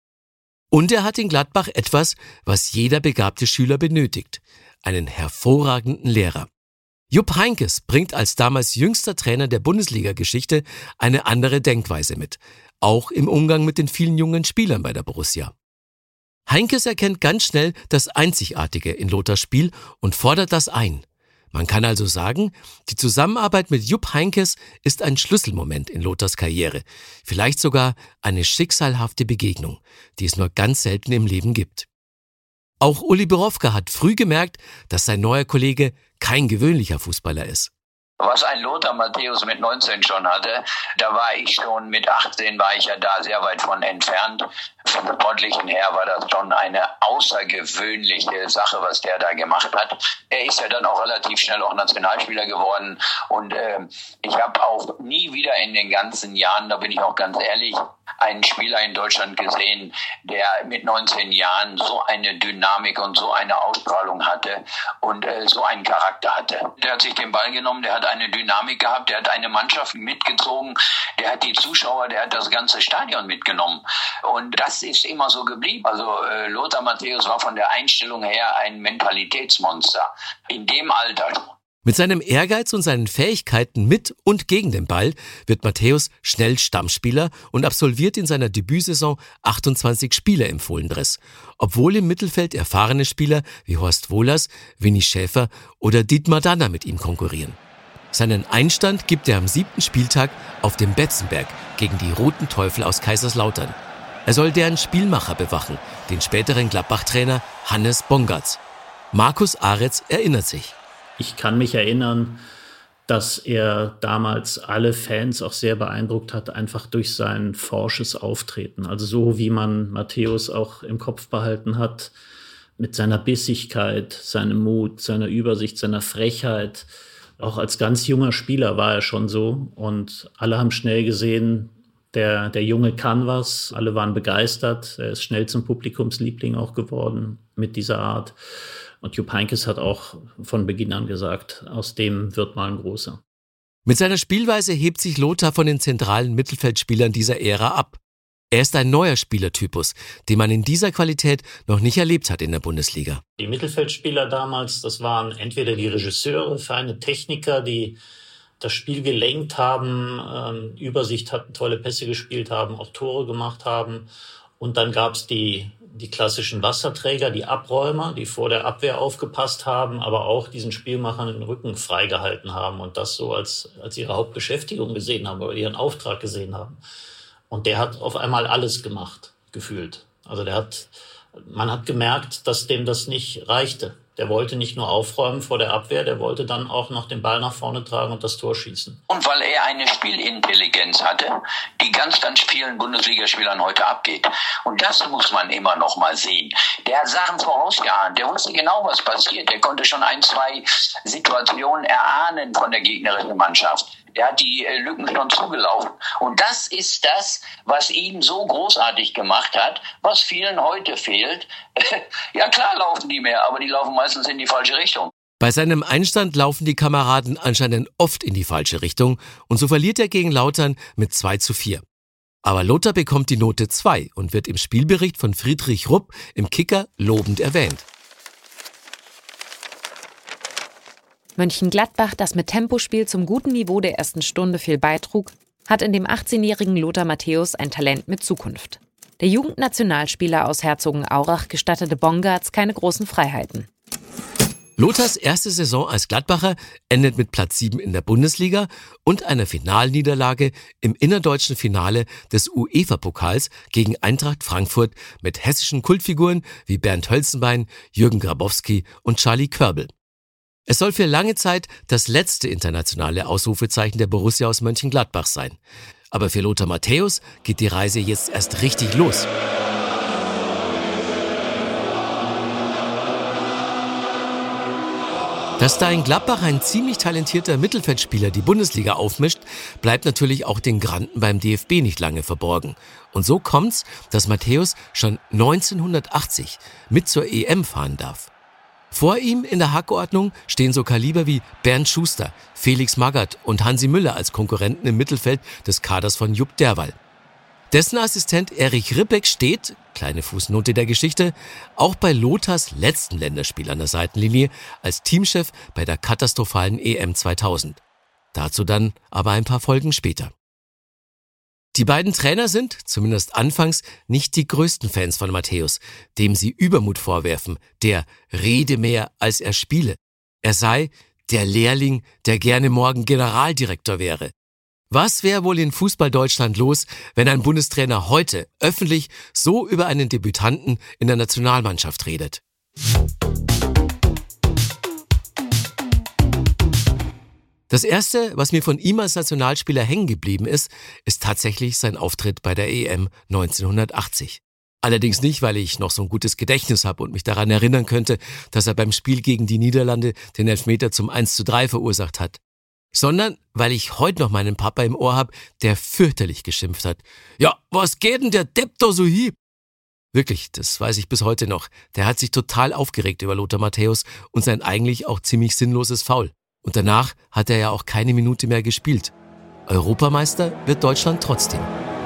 Und er hat in Gladbach etwas, was jeder begabte Schüler benötigt: einen hervorragenden Lehrer. Jupp Heynckes bringt als damals jüngster Trainer der Bundesliga-Geschichte eine andere Denkweise mit, auch im Umgang mit den vielen jungen Spielern bei der Borussia. Heynckes erkennt ganz schnell das Einzigartige in Lothars Spiel und fordert das ein. Man kann also sagen, die Zusammenarbeit mit Jupp Heynckes ist ein Schlüsselmoment in Lothars Karriere, vielleicht sogar eine schicksalhafte Begegnung, die es nur ganz selten im Leben gibt. Auch Uli Borowka hat früh gemerkt, dass sein neuer Kollege kein gewöhnlicher Fußballer ist. Was ein Lothar Matthäus mit neunzehn schon hatte, da war ich schon mit achtzehn, war ich ja da sehr weit von entfernt. Vom Sportlichen her war das schon eine außergewöhnliche Sache, was der da gemacht hat. Er ist ja dann auch relativ schnell auch Nationalspieler geworden und äh, ich habe auch nie wieder in den ganzen Jahren, da bin ich auch ganz ehrlich, einen Spieler in Deutschland gesehen, der mit neunzehn Jahren so eine Dynamik und so eine Ausstrahlung hatte und äh, so einen Charakter hatte. Der hat sich den Ball genommen, der hat eine Dynamik gehabt, der hat eine Mannschaft mitgezogen, der hat die Zuschauer, der hat das ganze Stadion mitgenommen. Und das ist immer so geblieben. Also äh, Lothar Matthäus war von der Einstellung her ein Mentalitätsmonster. In dem Alter. Mit seinem Ehrgeiz und seinen Fähigkeiten mit und gegen den Ball wird Matthäus schnell Stammspieler und absolviert in seiner Debütsaison achtundzwanzig Spiele im Fohlendress, obwohl im Mittelfeld erfahrene Spieler wie Horst Wohlers, Winnie Schäfer oder Dietmar Danner mit ihm konkurrieren. Seinen Einstand gibt er am siebten Spieltag auf dem Betzenberg gegen die Roten Teufel aus Kaiserslautern. Er soll deren Spielmacher bewachen, den späteren Gladbach-Trainer Hannes Bongartz. Markus Aretz erinnert sich. Ich kann mich erinnern, dass er damals alle Fans auch sehr beeindruckt hat, einfach durch sein forsches Auftreten. Also so, wie man Matthäus auch im Kopf behalten hat, mit seiner Bissigkeit, seinem Mut, seiner Übersicht, seiner Frechheit. Auch als ganz junger Spieler war er schon so. Und alle haben schnell gesehen, der, der Junge kann was. Alle waren begeistert. Er ist schnell zum Publikumsliebling auch geworden mit dieser Art. Und Jupp Heynckes hat auch von Beginn an gesagt, aus dem wird mal ein großer. Mit seiner Spielweise hebt sich Lothar von den zentralen Mittelfeldspielern dieser Ära ab. Er ist ein neuer Spielertypus, den man in dieser Qualität noch nicht erlebt hat in der Bundesliga. Die Mittelfeldspieler damals, das waren entweder die Regisseure, feine Techniker, die das Spiel gelenkt haben, ähm, Übersicht hatten, tolle Pässe gespielt haben, auch Tore gemacht haben. Und dann gab es die die klassischen Wasserträger, die Abräumer, die vor der Abwehr aufgepasst haben, aber auch diesen Spielmachern den Rücken freigehalten haben und das so als, als ihre Hauptbeschäftigung gesehen haben oder ihren Auftrag gesehen haben. Und der hat auf einmal alles gemacht, gefühlt. Also der hat, man hat gemerkt, dass dem das nicht reichte. Der wollte nicht nur aufräumen vor der Abwehr, der wollte dann auch noch den Ball nach vorne tragen und das Tor schießen. Und weil er eine Spielintelligenz hatte, die ganz, ganz vielen Bundesligaspielern heute abgeht. Und das muss man immer noch mal sehen. Der hat Sachen vorausgeahnt, der wusste genau, was passiert. Der konnte schon ein, zwei Situationen erahnen von der gegnerischen Mannschaft. Der hat die äh, Lücken schon zugelaufen. Und das ist das, was ihn so großartig gemacht hat, was vielen heute fehlt. Ja klar laufen die mehr, aber die laufen meistens in die falsche Richtung. Bei seinem Einstand laufen die Kameraden anscheinend oft in die falsche Richtung und so verliert er gegen Lautern mit zwei zu vier. Aber Lothar bekommt die Note zwei und wird im Spielbericht von Friedrich Rupp im Kicker lobend erwähnt. Mönchengladbach, das mit Tempospiel zum guten Niveau der ersten Stunde viel beitrug, hat in dem achtzehnjährigen Lothar Matthäus ein Talent mit Zukunft. Der Jugendnationalspieler aus Herzogenaurach gestattete Bongartz keine großen Freiheiten. Lothars erste Saison als Gladbacher endet mit Platz sieben in der Bundesliga und einer Finalniederlage im innerdeutschen Finale des UEFA-Pokals gegen Eintracht Frankfurt mit hessischen Kultfiguren wie Bernd Hölzenbein, Jürgen Grabowski und Charlie Körbel. Es soll für lange Zeit das letzte internationale Ausrufezeichen der Borussia aus Mönchengladbach sein. Aber für Lothar Matthäus geht die Reise jetzt erst richtig los. Dass da in Gladbach ein ziemlich talentierter Mittelfeldspieler die Bundesliga aufmischt, bleibt natürlich auch den Granden beim D F B nicht lange verborgen. Und so kommt's, dass Matthäus schon neunzehnhundertachtzig mit zur E M fahren darf. Vor ihm in der Hackordnung stehen so Kaliber wie Bernd Schuster, Felix Magath und Hansi Müller als Konkurrenten im Mittelfeld des Kaders von Jupp Derwall. Dessen Assistent Erich Ribbeck steht, kleine Fußnote der Geschichte, auch bei Lothars letzten Länderspiel an der Seitenlinie als Teamchef bei der katastrophalen E M zweitausend. Dazu dann aber ein paar Folgen später. Die beiden Trainer sind, zumindest anfangs, nicht die größten Fans von Matthäus, dem sie Übermut vorwerfen, der rede mehr, als er spiele. Er sei der Lehrling, der gerne morgen Generaldirektor wäre. Was wäre wohl in Fußball-Deutschland los, wenn ein Bundestrainer heute öffentlich so über einen Debütanten in der Nationalmannschaft redet? Das Erste, was mir von ihm als Nationalspieler hängen geblieben ist, ist tatsächlich sein Auftritt bei der E M neunzehnhundertachtzig. Allerdings nicht, weil ich noch so ein gutes Gedächtnis habe und mich daran erinnern könnte, dass er beim Spiel gegen die Niederlande den Elfmeter zum eins zu drei verursacht hat. Sondern weil ich heute noch meinen Papa im Ohr habe, der fürchterlich geschimpft hat. Ja, was geht denn der Depp da so hin? Wirklich, das weiß ich bis heute noch. Der hat sich total aufgeregt über Lothar Matthäus und sein eigentlich auch ziemlich sinnloses Foul. Und danach hat er ja auch keine Minute mehr gespielt. Europameister wird Deutschland trotzdem.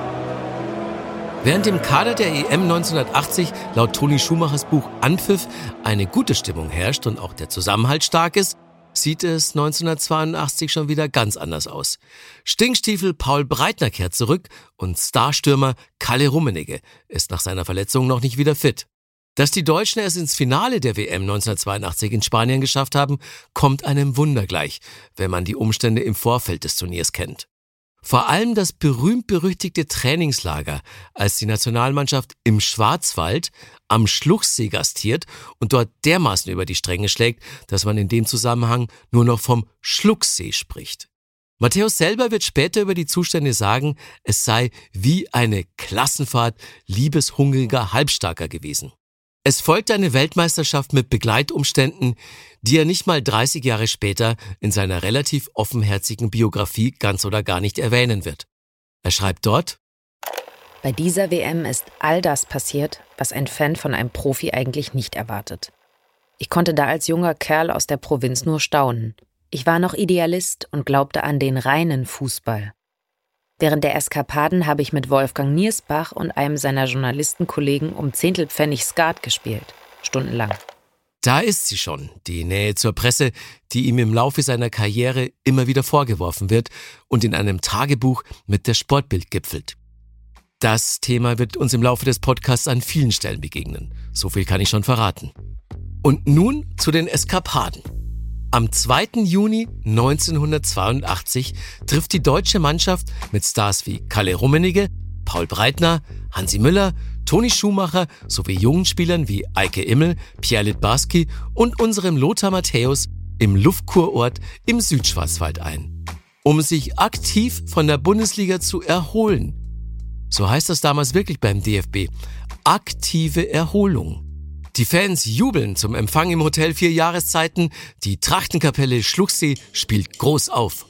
Während im Kader der E M neunzehnhundertachtzig laut Toni Schumachers Buch Anpfiff eine gute Stimmung herrscht und auch der Zusammenhalt stark ist, sieht es neunzehnhundertzweiundachtzig schon wieder ganz anders aus. Stinkstiefel Paul Breitner kehrt zurück und Starstürmer Kalle Rummenigge ist nach seiner Verletzung noch nicht wieder fit. Dass die Deutschen es ins Finale der W M neunzehnhundertzweiundachtzig in Spanien geschafft haben, kommt einem Wunder gleich, wenn man die Umstände im Vorfeld des Turniers kennt. Vor allem das berühmt-berüchtigte Trainingslager, als die Nationalmannschaft im Schwarzwald am Schluchsee gastiert und dort dermaßen über die Stränge schlägt, dass man in dem Zusammenhang nur noch vom Schlucksee spricht. Matthäus selber wird später über die Zustände sagen, es sei wie eine Klassenfahrt liebeshungriger Halbstarker gewesen. Es folgt eine Weltmeisterschaft mit Begleitumständen, die er nicht mal dreißig Jahre später in seiner relativ offenherzigen Biografie ganz oder gar nicht erwähnen wird. Er schreibt dort: Bei dieser W M ist all das passiert, was ein Fan von einem Profi eigentlich nicht erwartet. Ich konnte da als junger Kerl aus der Provinz nur staunen. Ich war noch Idealist und glaubte an den reinen Fußball. Während der Eskapaden habe ich mit Wolfgang Niersbach und einem seiner Journalistenkollegen um Zehntelpfennig Skat gespielt. Stundenlang. Da ist sie schon, die Nähe zur Presse, die ihm im Laufe seiner Karriere immer wieder vorgeworfen wird und in einem Tagebuch mit der Sportbild gipfelt. Das Thema wird uns im Laufe des Podcasts an vielen Stellen begegnen. So viel kann ich schon verraten. Und nun zu den Eskapaden. Am zweiten Juni neunzehnhundertzweiundachtzig trifft die deutsche Mannschaft mit Stars wie Kalle Rummenigge, Paul Breitner, Hansi Müller, Toni Schumacher sowie jungen Spielern wie Eike Immel, Pierre Littbarski und unserem Lothar Matthäus im Luftkurort im Südschwarzwald ein, um sich aktiv von der Bundesliga zu erholen. So heißt das damals wirklich beim D F B. Aktive Erholung. Die Fans jubeln zum Empfang im Hotel Vier Jahreszeiten. Die Trachtenkapelle Schluchsee spielt groß auf.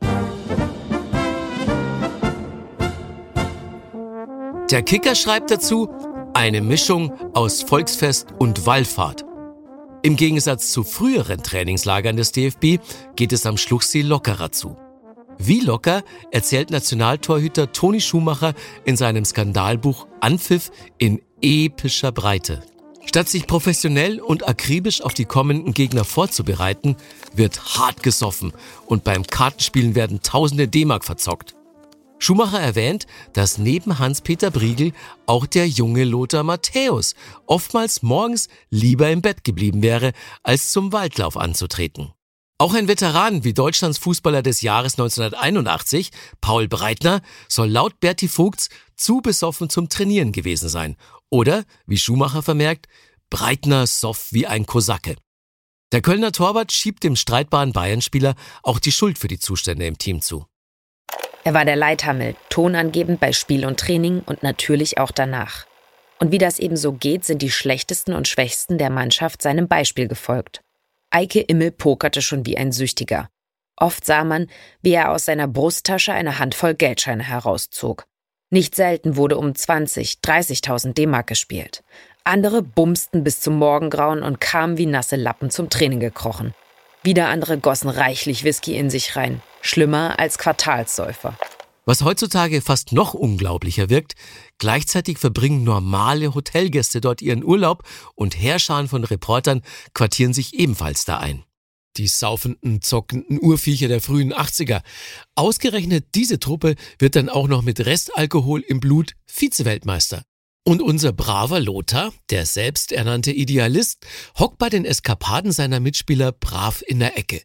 Der Kicker schreibt dazu, eine Mischung aus Volksfest und Wallfahrt. Im Gegensatz zu früheren Trainingslagern des D F B geht es am Schluchsee lockerer zu. Wie locker, erzählt Nationaltorhüter Toni Schumacher in seinem Skandalbuch Anpfiff in epischer Breite. Statt sich professionell und akribisch auf die kommenden Gegner vorzubereiten, wird hart gesoffen und beim Kartenspielen werden tausende D-Mark verzockt. Schumacher erwähnt, dass neben Hans-Peter Briegel auch der junge Lothar Matthäus oftmals morgens lieber im Bett geblieben wäre, als zum Waldlauf anzutreten. Auch ein Veteran wie Deutschlands Fußballer des Jahres neunzehnhunderteinundachtzig, Paul Breitner, soll laut Berti Vogts zu besoffen zum Trainieren gewesen sein. Oder, wie Schumacher vermerkt, Breitner soff wie ein Kosake. Der Kölner Torwart schiebt dem streitbaren Bayern-Spieler auch die Schuld für die Zustände im Team zu. Er war der Leithammel, tonangebend bei Spiel und Training und natürlich auch danach. Und wie das eben so geht, sind die Schlechtesten und Schwächsten der Mannschaft seinem Beispiel gefolgt. Eike Immel pokerte schon wie ein Süchtiger. Oft sah man, wie er aus seiner Brusttasche eine Handvoll Geldscheine herauszog. Nicht selten wurde um zwanzig, dreißigtausend D-Mark gespielt. Andere bumsten bis zum Morgengrauen und kamen wie nasse Lappen zum Training gekrochen. Wieder andere gossen reichlich Whisky in sich rein. Schlimmer als Quartalssäufer. Was heutzutage fast noch unglaublicher wirkt, gleichzeitig verbringen normale Hotelgäste dort ihren Urlaub und Heerscharen von Reportern quartieren sich ebenfalls da ein. Die saufenden, zockenden Urviecher der frühen achtziger. Ausgerechnet diese Truppe wird dann auch noch mit Restalkohol im Blut Vize-Weltmeister. Und unser braver Lothar, der selbsternannte Idealist, hockt bei den Eskapaden seiner Mitspieler brav in der Ecke.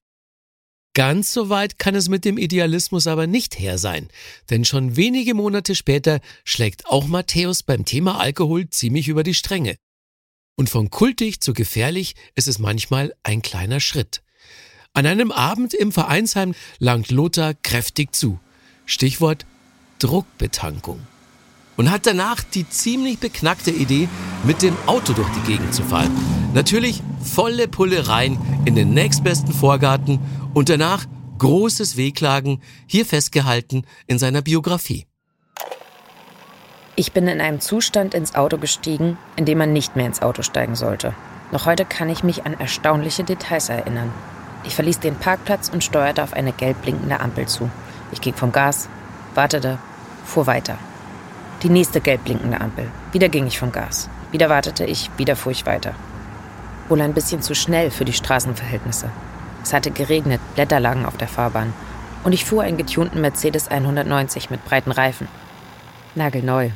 Ganz so weit kann es mit dem Idealismus aber nicht her sein, denn schon wenige Monate später schlägt auch Matthäus beim Thema Alkohol ziemlich über die Stränge. Und von kultig zu gefährlich ist es manchmal ein kleiner Schritt. An einem Abend im Vereinsheim langt Lothar kräftig zu. Stichwort Druckbetankung. Und hat danach die ziemlich beknackte Idee, mit dem Auto durch die Gegend zu fahren. Natürlich volle Pulle rein in den nächstbesten Vorgarten und danach großes Wehklagen, hier festgehalten in seiner Biografie. Ich bin in einem Zustand ins Auto gestiegen, in dem man nicht mehr ins Auto steigen sollte. Noch heute kann ich mich an erstaunliche Details erinnern. Ich verließ den Parkplatz und steuerte auf eine gelb blinkende Ampel zu. Ich ging vom Gas, wartete, fuhr weiter. Die nächste gelb blinkende Ampel. Wieder ging ich vom Gas. Wieder wartete ich, wieder fuhr ich weiter. Wohl ein bisschen zu schnell für die Straßenverhältnisse. Es hatte geregnet, Blätter lagen auf der Fahrbahn. Und ich fuhr einen getunten Mercedes hundertneunzig mit breiten Reifen. Nagelneu.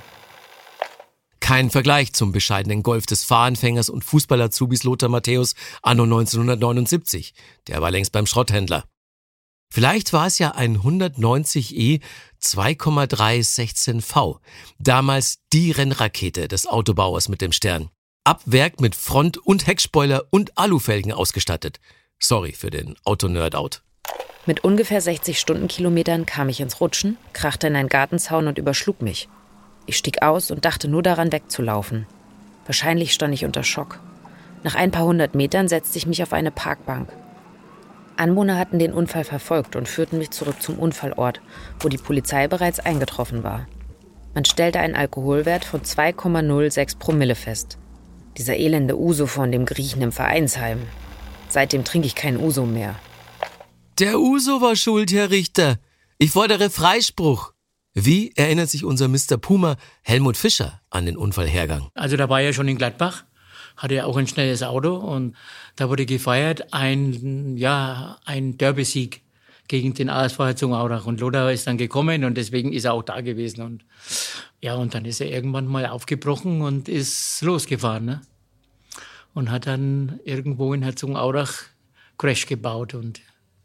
Kein Vergleich zum bescheidenen Golf des Fahranfängers und Fußball-Azubis Lothar Matthäus anno neunzehnhundertneunundsiebzig. Der war längst beim Schrotthändler. Vielleicht war es ja ein hundertneunzig E zwei Komma drei sechzehn V, damals die Rennrakete des Autobauers mit dem Stern. Ab Werk mit Front- und Heckspoiler und Alufelgen ausgestattet. Sorry für den Auto-Nerd-Out. Mit ungefähr sechzig Stundenkilometern kam ich ins Rutschen, krachte in einen Gartenzaun und überschlug mich. Ich stieg aus und dachte nur daran, wegzulaufen. Wahrscheinlich stand ich unter Schock. Nach ein paar hundert Metern setzte ich mich auf eine Parkbank. Anwohner hatten den Unfall verfolgt und führten mich zurück zum Unfallort, wo die Polizei bereits eingetroffen war. Man stellte einen Alkoholwert von zwei Komma null sechs Promille fest. Dieser elende Uso von dem Griechen im Vereinsheim. Seitdem trinke ich keinen Uso mehr. Der Uso war schuld, Herr Richter. Ich fordere Freispruch. Wie erinnert sich unser Mister Puma Helmut Fischer an den Unfallhergang? Also da war er schon in Gladbach, hatte ja auch ein schnelles Auto und da wurde gefeiert ein, ja, ein Derby-Sieg gegen den A S V Herzogenaurach. Und Lothar ist dann gekommen und deswegen ist er auch da gewesen. Und ja, und dann ist er irgendwann mal aufgebrochen und ist losgefahren, ne? Und hat dann irgendwo in Herzogenaurach Crash gebaut und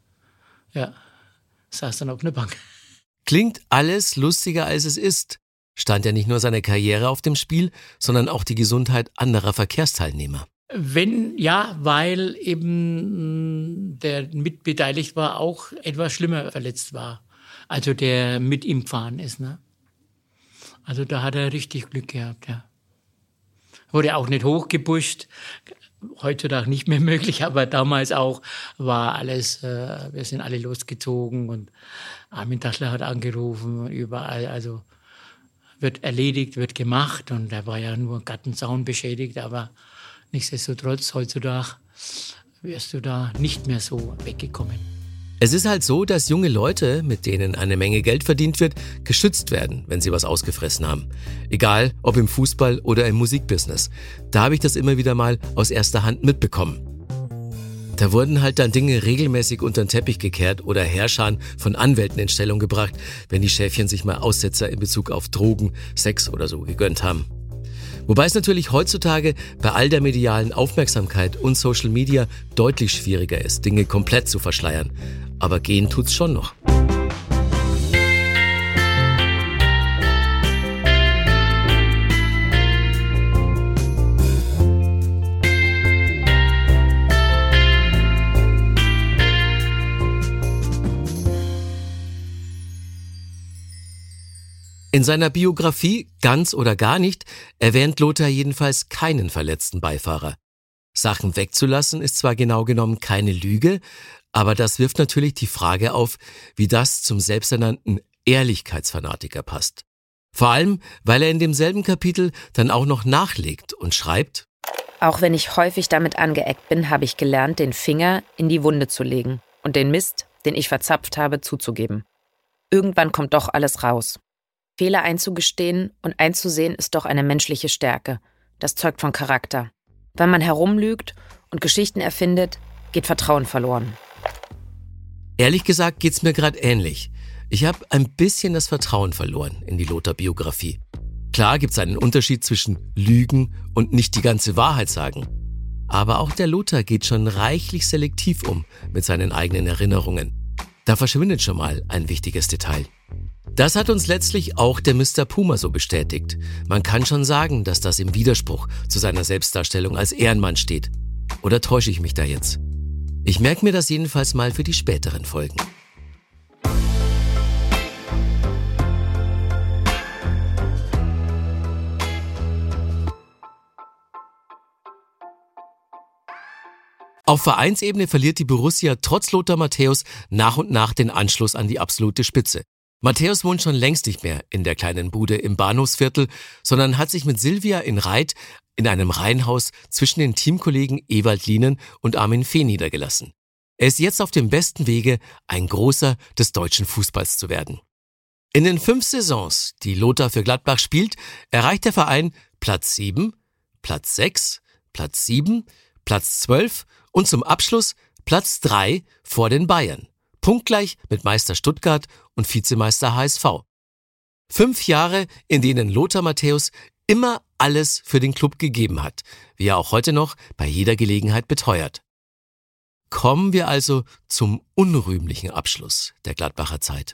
ja, saß dann auf einer Bank. Klingt alles lustiger, als es ist. stand ja nicht nur seine Karriere auf dem Spiel, sondern auch die Gesundheit anderer Verkehrsteilnehmer. Wenn, ja, weil eben der mitbeteiligt war, auch etwas schlimmer verletzt war. Also der mit ihm gefahren ist, ne? Also da hat er richtig Glück gehabt, ja. Wurde auch nicht hochgepusht, heutzutage nicht mehr möglich, aber damals auch war alles, äh, wir sind alle losgezogen und Armin Daschler hat angerufen, überall, also wird erledigt, wird gemacht und er war ja nur Gartenzaun beschädigt, aber nichtsdestotrotz, heutzutage wirst du da nicht mehr so weggekommen. Es ist halt so, dass junge Leute, mit denen eine Menge Geld verdient wird, geschützt werden, wenn sie was ausgefressen haben. Egal, ob im Fußball oder im Musikbusiness. Da habe ich das immer wieder mal aus erster Hand mitbekommen. Da wurden halt dann Dinge regelmäßig unter den Teppich gekehrt oder Herrschern von Anwälten in Stellung gebracht, wenn die Schäfchen sich mal Aussetzer in Bezug auf Drogen, Sex oder so gegönnt haben. Wobei es natürlich heutzutage bei all der medialen Aufmerksamkeit und Social Media deutlich schwieriger ist, Dinge komplett zu verschleiern. Aber gehen tut's schon noch. In seiner Biografie, ganz oder gar nicht, erwähnt Lothar jedenfalls keinen verletzten Beifahrer. Sachen wegzulassen ist zwar genau genommen keine Lüge, aber das wirft natürlich die Frage auf, wie das zum selbsternannten Ehrlichkeitsfanatiker passt. Vor allem, weil er in demselben Kapitel dann auch noch nachlegt und schreibt: Auch wenn ich häufig damit angeeckt bin, habe ich gelernt, den Finger in die Wunde zu legen und den Mist, den ich verzapft habe, zuzugeben. Irgendwann kommt doch alles raus. Fehler einzugestehen und einzusehen ist doch eine menschliche Stärke. Das zeugt von Charakter. Wenn man herumlügt und Geschichten erfindet, geht Vertrauen verloren. Ehrlich gesagt geht's mir gerade ähnlich. Ich habe ein bisschen das Vertrauen verloren in die Lothar-Biografie. Klar gibt's einen Unterschied zwischen Lügen und nicht die ganze Wahrheit sagen. Aber auch der Lothar geht schon reichlich selektiv um mit seinen eigenen Erinnerungen. Da verschwindet schon mal ein wichtiges Detail. Das hat uns letztlich auch der Mister Puma so bestätigt. Man kann schon sagen, dass das im Widerspruch zu seiner Selbstdarstellung als Ehrenmann steht. Oder täusche ich mich da jetzt? Ich merke mir das jedenfalls mal für die späteren Folgen. Auf Vereinsebene verliert die Borussia trotz Lothar Matthäus nach und nach den Anschluss an die absolute Spitze. Matthäus wohnt schon längst nicht mehr in der kleinen Bude im Bahnhofsviertel, sondern hat sich mit Silvia in Reit in einem Reihenhaus zwischen den Teamkollegen Ewald Lienen und Armin Fee niedergelassen. Er ist jetzt auf dem besten Wege, ein Großer des deutschen Fußballs zu werden. In den fünf Saisons, die Lothar für Gladbach spielt, erreicht der Verein Platz sieben, Platz sechs, Platz sieben, Platz zwölf und zum Abschluss Platz drei vor den Bayern. Punktgleich mit Meister Stuttgart und Vizemeister H S V. Fünf Jahre, in denen Lothar Matthäus immer alles für den Club gegeben hat, wie er auch heute noch bei jeder Gelegenheit beteuert. Kommen wir also zum unrühmlichen Abschluss der Gladbacher Zeit.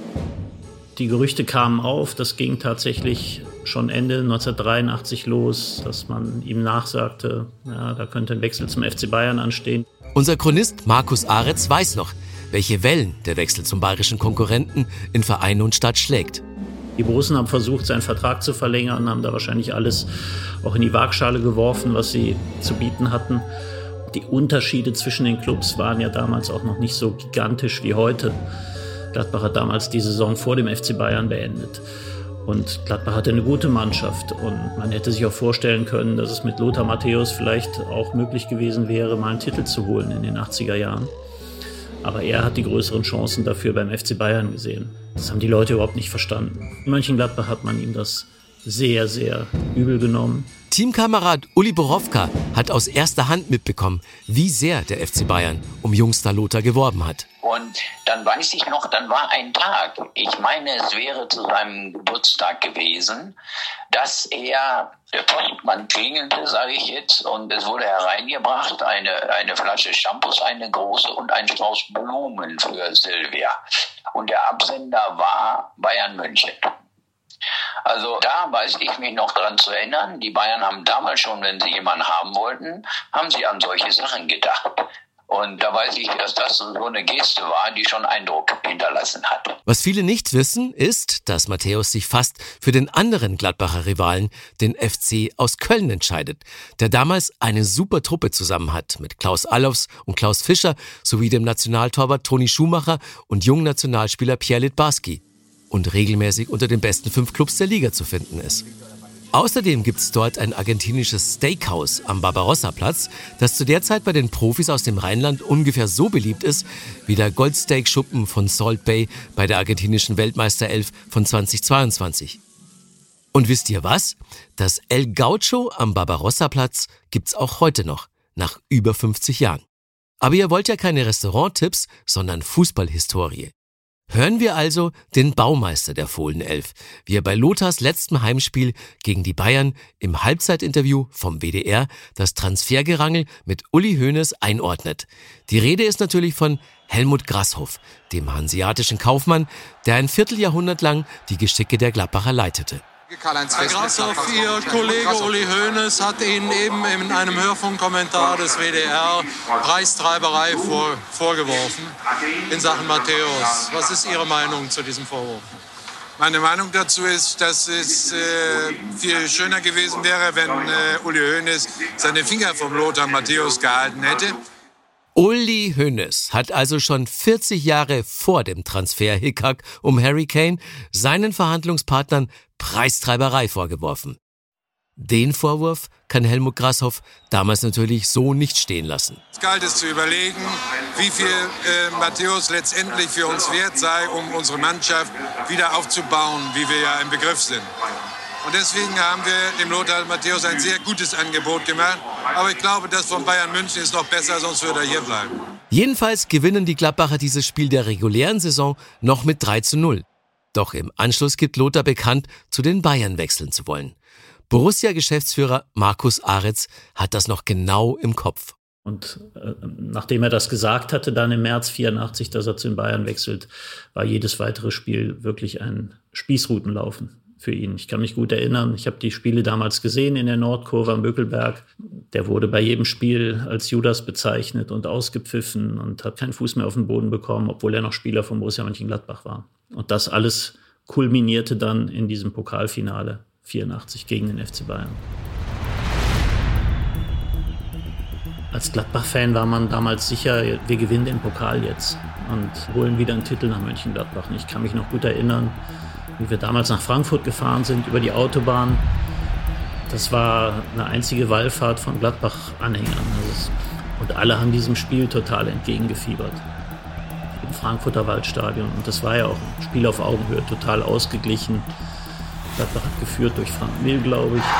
Die Gerüchte kamen auf, das ging tatsächlich schon Ende neunzehnhundertdreiundachtzig los, dass man ihm nachsagte, ja, da könnte ein Wechsel zum F C Bayern anstehen. Unser Chronist Markus Aretz weiß noch, welche Wellen der Wechsel zum bayerischen Konkurrenten in Verein und Stadt schlägt. Die Borussen haben versucht, seinen Vertrag zu verlängern, haben da wahrscheinlich alles auch in die Waagschale geworfen, was sie zu bieten hatten. Die Unterschiede zwischen den Clubs waren ja damals auch noch nicht so gigantisch wie heute. Gladbach hat damals die Saison vor dem F C Bayern beendet. Und Gladbach hatte eine gute Mannschaft. Und man hätte sich auch vorstellen können, dass es mit Lothar Matthäus vielleicht auch möglich gewesen wäre, mal einen Titel zu holen in den achtziger Jahren. Aber er hat die größeren Chancen dafür beim F C Bayern gesehen. Das haben die Leute überhaupt nicht verstanden. In Mönchengladbach hat man ihm das sehr, sehr übel genommen. Teamkamerad Uli Borowka hat aus erster Hand mitbekommen, wie sehr der F C Bayern um Jungstar Lothar geworben hat. Und dann weiß ich noch, dann war ein Tag, ich meine, es wäre zu seinem Geburtstag gewesen, dass er, der Postmann klingelte, sage ich jetzt, und es wurde hereingebracht, eine, eine Flasche Shampoos, eine große und ein Strauß Blumen für Silvia. Und der Absender war Bayern München. Also da weiß ich mich noch dran zu erinnern, die Bayern haben damals schon, wenn sie jemanden haben wollten, haben sie an solche Sachen gedacht. Und da weiß ich, dass das so eine Geste war, die schon Eindruck hinterlassen hat. Was viele nicht wissen, ist, dass Matthäus sich fast für den anderen Gladbacher Rivalen, den F C aus Köln, entscheidet, der damals eine super Truppe zusammen hat mit Klaus Allofs und Klaus Fischer sowie dem Nationaltorwart Toni Schumacher und jungen Nationalspieler Pierre Littbarski und regelmäßig unter den besten fünf Clubs der Liga zu finden ist. Außerdem gibt es dort ein argentinisches Steakhouse am Barbarossa-Platz, das zu der Zeit bei den Profis aus dem Rheinland ungefähr so beliebt ist wie der Goldsteak-Schuppen von Salt Bay bei der argentinischen Weltmeisterelf von zweitausendzweiundzwanzig. Und wisst ihr was? Das El Gaucho am Barbarossa-Platz gibt's auch heute noch, nach über fünfzig Jahren. Aber ihr wollt ja keine Restauranttipps, sondern Fußballhistorie. Hören wir also den Baumeister der Fohlenelf, wie er bei Lothars letztem Heimspiel gegen die Bayern im Halbzeitinterview vom W D R das Transfergerangel mit Uli Hoeneß einordnet. Die Rede ist natürlich von Helmut Grasshoff, dem hanseatischen Kaufmann, der ein Vierteljahrhundert lang die Geschicke der Gladbacher leitete. Herr Grasshoff, Ihr Kollege Uli Hoeneß hat Ihnen eben in einem Hörfunkkommentar des W D R Preistreiberei vor, vorgeworfen in Sachen Matthäus. Was ist Ihre Meinung zu diesem Vorwurf? Meine Meinung dazu ist, dass es äh, viel schöner gewesen wäre, wenn äh, Uli Hoeneß seine Finger vom Lothar Matthäus gehalten hätte. Uli Hoeneß hat also schon vierzig Jahre vor dem Transfer-Hickhack um Harry Kane seinen Verhandlungspartnern Preistreiberei vorgeworfen. Den Vorwurf kann Helmut Grasshoff damals natürlich so nicht stehen lassen. Es galt es zu überlegen, wie viel äh, Matthäus letztendlich für uns wert sei, um unsere Mannschaft wieder aufzubauen, wie wir ja im Begriff sind. Und deswegen haben wir dem Lothar Matthäus ein sehr gutes Angebot gemacht. Aber ich glaube, das von Bayern München ist noch besser, sonst würde er hier bleiben. Jedenfalls gewinnen die Gladbacher dieses Spiel der regulären Saison noch mit drei zu null. Doch im Anschluss gibt Lothar bekannt, zu den Bayern wechseln zu wollen. Borussia-Geschäftsführer Markus Aretz hat das noch genau im Kopf. Und äh, nachdem er das gesagt hatte, dann im März vierundachtzig, dass er zu den Bayern wechselt, war jedes weitere Spiel wirklich ein Spießrutenlaufen für ihn. Ich kann mich gut erinnern, ich habe die Spiele damals gesehen in der Nordkurve am Bökelberg. Der wurde bei jedem Spiel als Judas bezeichnet und ausgepfiffen und hat keinen Fuß mehr auf den Boden bekommen, obwohl er noch Spieler von Borussia Mönchengladbach war. Und das alles kulminierte dann in diesem Pokalfinale vierundachtzig gegen den F C Bayern. Als Gladbach-Fan war man damals sicher, wir gewinnen den Pokal jetzt und holen wieder einen Titel nach Mönchengladbach. Und ich kann mich noch gut erinnern, wie wir damals nach Frankfurt gefahren sind, über die Autobahn. Das war eine einzige Wallfahrt von Gladbach-Anhängern. Und alle haben diesem Spiel total entgegengefiebert. Im Frankfurter Waldstadion. Und das war ja auch ein Spiel auf Augenhöhe, total ausgeglichen. Gladbach hat geführt durch Frank Mill, glaube ich.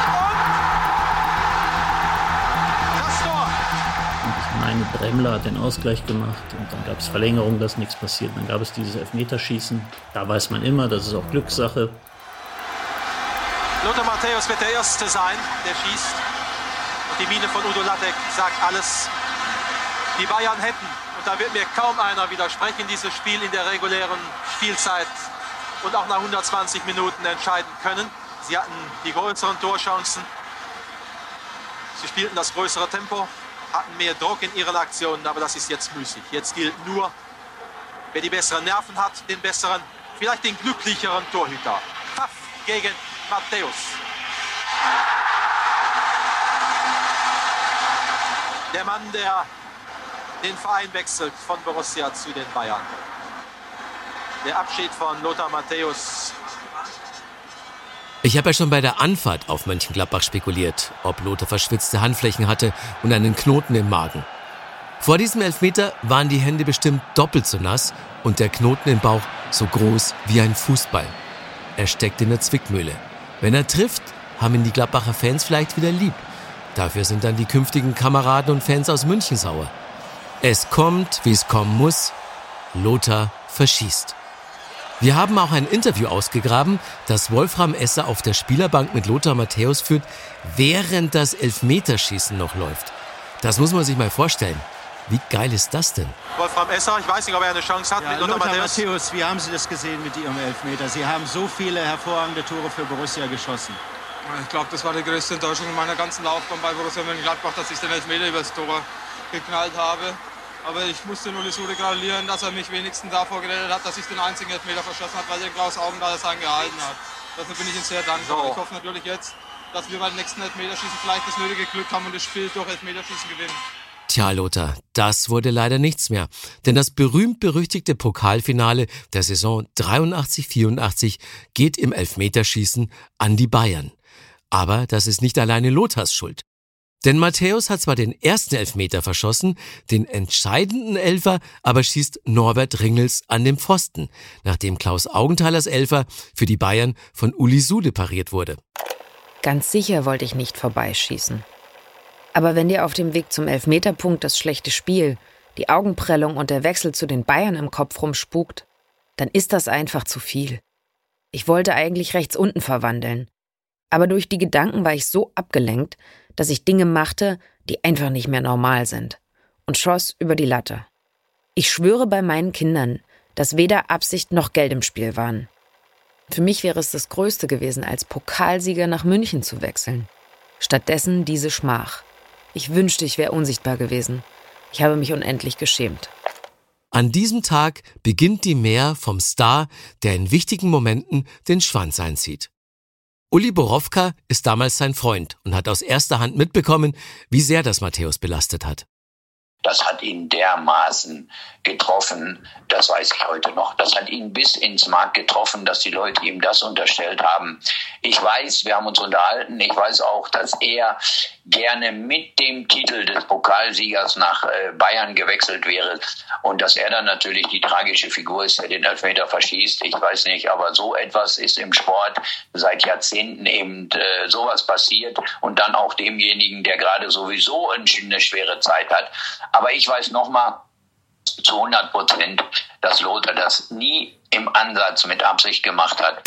Und ich meine, Bremmler hat den Ausgleich gemacht. Und dann gab es Verlängerung, dass nichts passiert. Dann gab es dieses Elfmeterschießen. Da weiß man immer, das ist auch Glückssache. Lothar Matthäus wird der Erste sein, der schießt. Und die Miene von Udo Lattek sagt alles. Die Bayern hätten, und da wird mir kaum einer widersprechen, dieses Spiel in der regulären Spielzeit und auch nach hundertzwanzig Minuten entscheiden können. Sie hatten die größeren Torchancen. Sie spielten das größere Tempo, hatten mehr Druck in ihren Aktionen, aber das ist jetzt müßig. Jetzt gilt nur, wer die besseren Nerven hat, den besseren, vielleicht den glücklicheren Torhüter. Pfaff gegen Matthäus. Der Mann, der den Verein wechselt von Borussia zu den Bayern. Der Abschied von Lothar Matthäus. Ich habe ja schon bei der Anfahrt auf Mönchengladbach spekuliert, ob Lothar verschwitzte Handflächen hatte und einen Knoten im Magen. Vor diesem Elfmeter waren die Hände bestimmt doppelt so nass und der Knoten im Bauch so groß wie ein Fußball. Er steckt in der Zwickmühle. Wenn er trifft, haben ihn die Gladbacher Fans vielleicht wieder lieb. Dafür sind dann die künftigen Kameraden und Fans aus München sauer. Es kommt, wie es kommen muss. Lothar verschießt. Wir haben auch ein Interview ausgegraben, das Wolfram Esser auf der Spielerbank mit Lothar Matthäus führt, während das Elfmeterschießen noch läuft. Das muss man sich mal vorstellen. Wie geil ist das denn? Wolfram Esser, ich weiß nicht, ob er eine Chance hat ja, mit Lothar Lothar Matthäus. Matthäus, wie haben Sie das gesehen mit Ihrem Elfmeter? Sie haben so viele hervorragende Tore für Borussia geschossen. Ich glaube, das war die größte Enttäuschung in meiner ganzen Laufbahn bei Borussia Mönchengladbach, dass ich den Elfmeter übers Tor geknallt habe. Aber ich musste nur Lisude gratulieren, dass er mich wenigstens davor gerettet hat, dass ich den einzigen Elfmeter verschossen habe, weil der Klaus Augenthaler es gehalten hat. Dafür bin ich ihm sehr dankbar. Ich hoffe natürlich jetzt, dass wir beim nächsten Elfmeterschießen vielleicht das nötige Glück haben und das Spiel durch Elfmeterschießen gewinnen. Tja, Lothar, das wurde leider nichts mehr. Denn das berühmt-berüchtigte Pokalfinale der Saison dreiundachtzig vierundachtzig geht im Elfmeterschießen an die Bayern. Aber das ist nicht alleine Lothars Schuld. Denn Matthäus hat zwar den ersten Elfmeter verschossen, den entscheidenden Elfer aber schießt Norbert Ringels an dem Pfosten, nachdem Klaus Augenthalers Elfer für die Bayern von Uli Sude pariert wurde. Ganz sicher wollte ich nicht vorbeischießen. Aber wenn dir auf dem Weg zum Elfmeterpunkt das schlechte Spiel, die Augenprellung und der Wechsel zu den Bayern im Kopf rumspukt, dann ist das einfach zu viel. Ich wollte eigentlich rechts unten verwandeln. Aber durch die Gedanken war ich so abgelenkt, dass ich Dinge machte, die einfach nicht mehr normal sind, und schoss über die Latte. Ich schwöre bei meinen Kindern, dass weder Absicht noch Geld im Spiel waren. Für mich wäre es das Größte gewesen, als Pokalsieger nach München zu wechseln. Stattdessen diese Schmach. Ich wünschte, ich wäre unsichtbar gewesen. Ich habe mich unendlich geschämt. An diesem Tag beginnt die Mär vom Star, der in wichtigen Momenten den Schwanz einzieht. Uli Borowka ist damals sein Freund und hat aus erster Hand mitbekommen, wie sehr das Matthäus belastet hat. Das hat ihn dermaßen getroffen, das weiß ich heute noch. Das hat ihn bis ins Mark getroffen, dass die Leute ihm das unterstellt haben. Ich weiß, wir haben uns unterhalten, ich weiß auch, dass er gerne mit dem Titel des Pokalsiegers nach Bayern gewechselt wäre und dass er dann natürlich die tragische Figur ist, der den Elfmeter verschießt. Ich weiß nicht, aber so etwas ist im Sport seit Jahrzehnten eben äh, sowas passiert und dann auch demjenigen, der gerade sowieso eine schwere Zeit hat. Aber ich weiß nochmal zu hundert Prozent, dass Lothar das nie im Ansatz mit Absicht gemacht hat.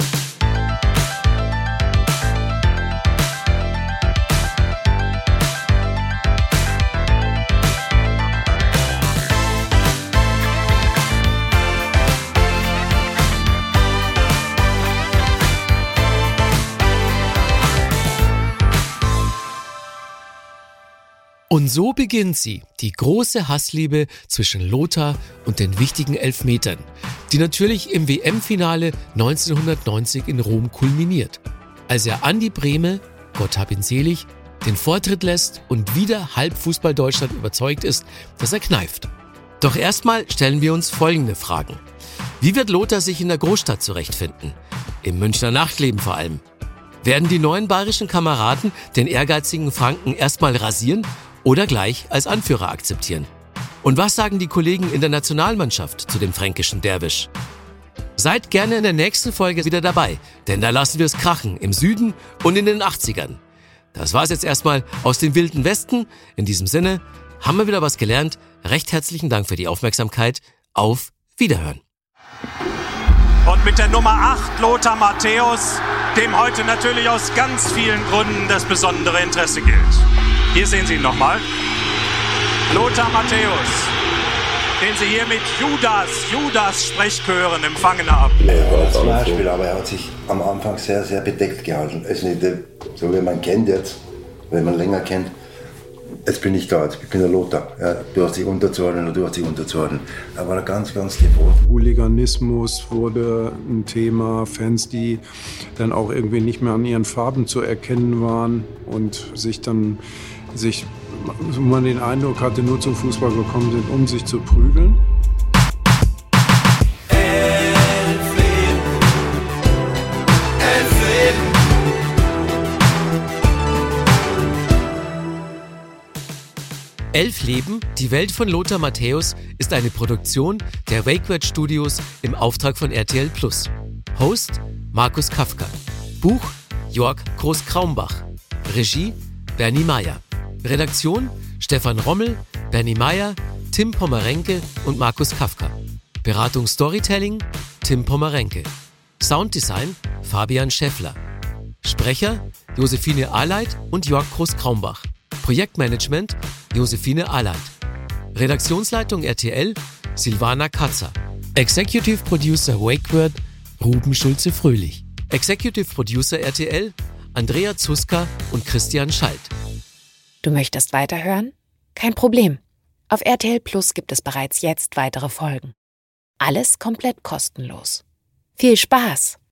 Und so beginnt sie, die große Hassliebe zwischen Lothar und den wichtigen Elfmetern, die natürlich im W M-Finale neunzehnhundertneunzig in Rom kulminiert, als er Andi Brehme, Gott hab ihn selig, den Vortritt lässt und wieder halb Fußball-Deutschland überzeugt ist, dass er kneift. Doch erstmal stellen wir uns folgende Fragen. Wie wird Lothar sich in der Großstadt zurechtfinden? Im Münchner Nachtleben vor allem. Werden die neuen bayerischen Kameraden den ehrgeizigen Franken erstmal rasieren oder gleich als Anführer akzeptieren? Und was sagen die Kollegen in der Nationalmannschaft zu dem fränkischen Derwisch? Seid gerne in der nächsten Folge wieder dabei, denn da lassen wir es krachen, im Süden und in den achtzigern. Das war's jetzt erstmal aus dem Wilden Westen. In diesem Sinne, haben wir wieder was gelernt. Recht herzlichen Dank für die Aufmerksamkeit. Auf Wiederhören. Und mit der Nummer acht, Lothar Matthäus, dem heute natürlich aus ganz vielen Gründen das besondere Interesse gilt. Hier sehen Sie ihn nochmal. Lothar Matthäus, den Sie hier mit Judas, Judas Sprechchören empfangen haben. Er war als Beispiel, aber er hat sich am Anfang sehr, sehr bedeckt gehalten. Also nicht so, wie man kennt jetzt, wenn man länger kennt. Jetzt bin ich da, jetzt bin der Lothar. Ja, du hast dich unterzuordnen oder du hast dich unterzuordnen. Er war ganz, ganz devot. Hooliganismus wurde ein Thema, Fans, die dann auch irgendwie nicht mehr an ihren Farben zu erkennen waren und sich dann, sich, wo man den Eindruck hatte, nur zum Fußball gekommen sind, um sich zu prügeln. Elf Leben, die Welt von Lothar Matthäus ist eine Produktion der WakeWord Studios im Auftrag von R T L Plus. Host Markus Kafka. Buch Jörg Groß-Kraumbach. Regie Bernie Meyer. Redaktion Stefan Rommel, Bernie Meyer, Tim Pommerenke und Markus Kafka. Beratung Storytelling Tim Pommerenke. Sounddesign Fabian Schäffler. Sprecher Josephine Ahleit und Jörg Groß-Kraumbach. Projektmanagement Josephine Ahleit. Redaktionsleitung R T L Silvana Katzer. Executive Producer WakeWord Ruben Schulze-Fröhlich. Executive Producer R T L Andrea Zuska und Christian Schalt. Du möchtest weiterhören? Kein Problem. Auf R T L Plus gibt es bereits jetzt weitere Folgen. Alles komplett kostenlos. Viel Spaß!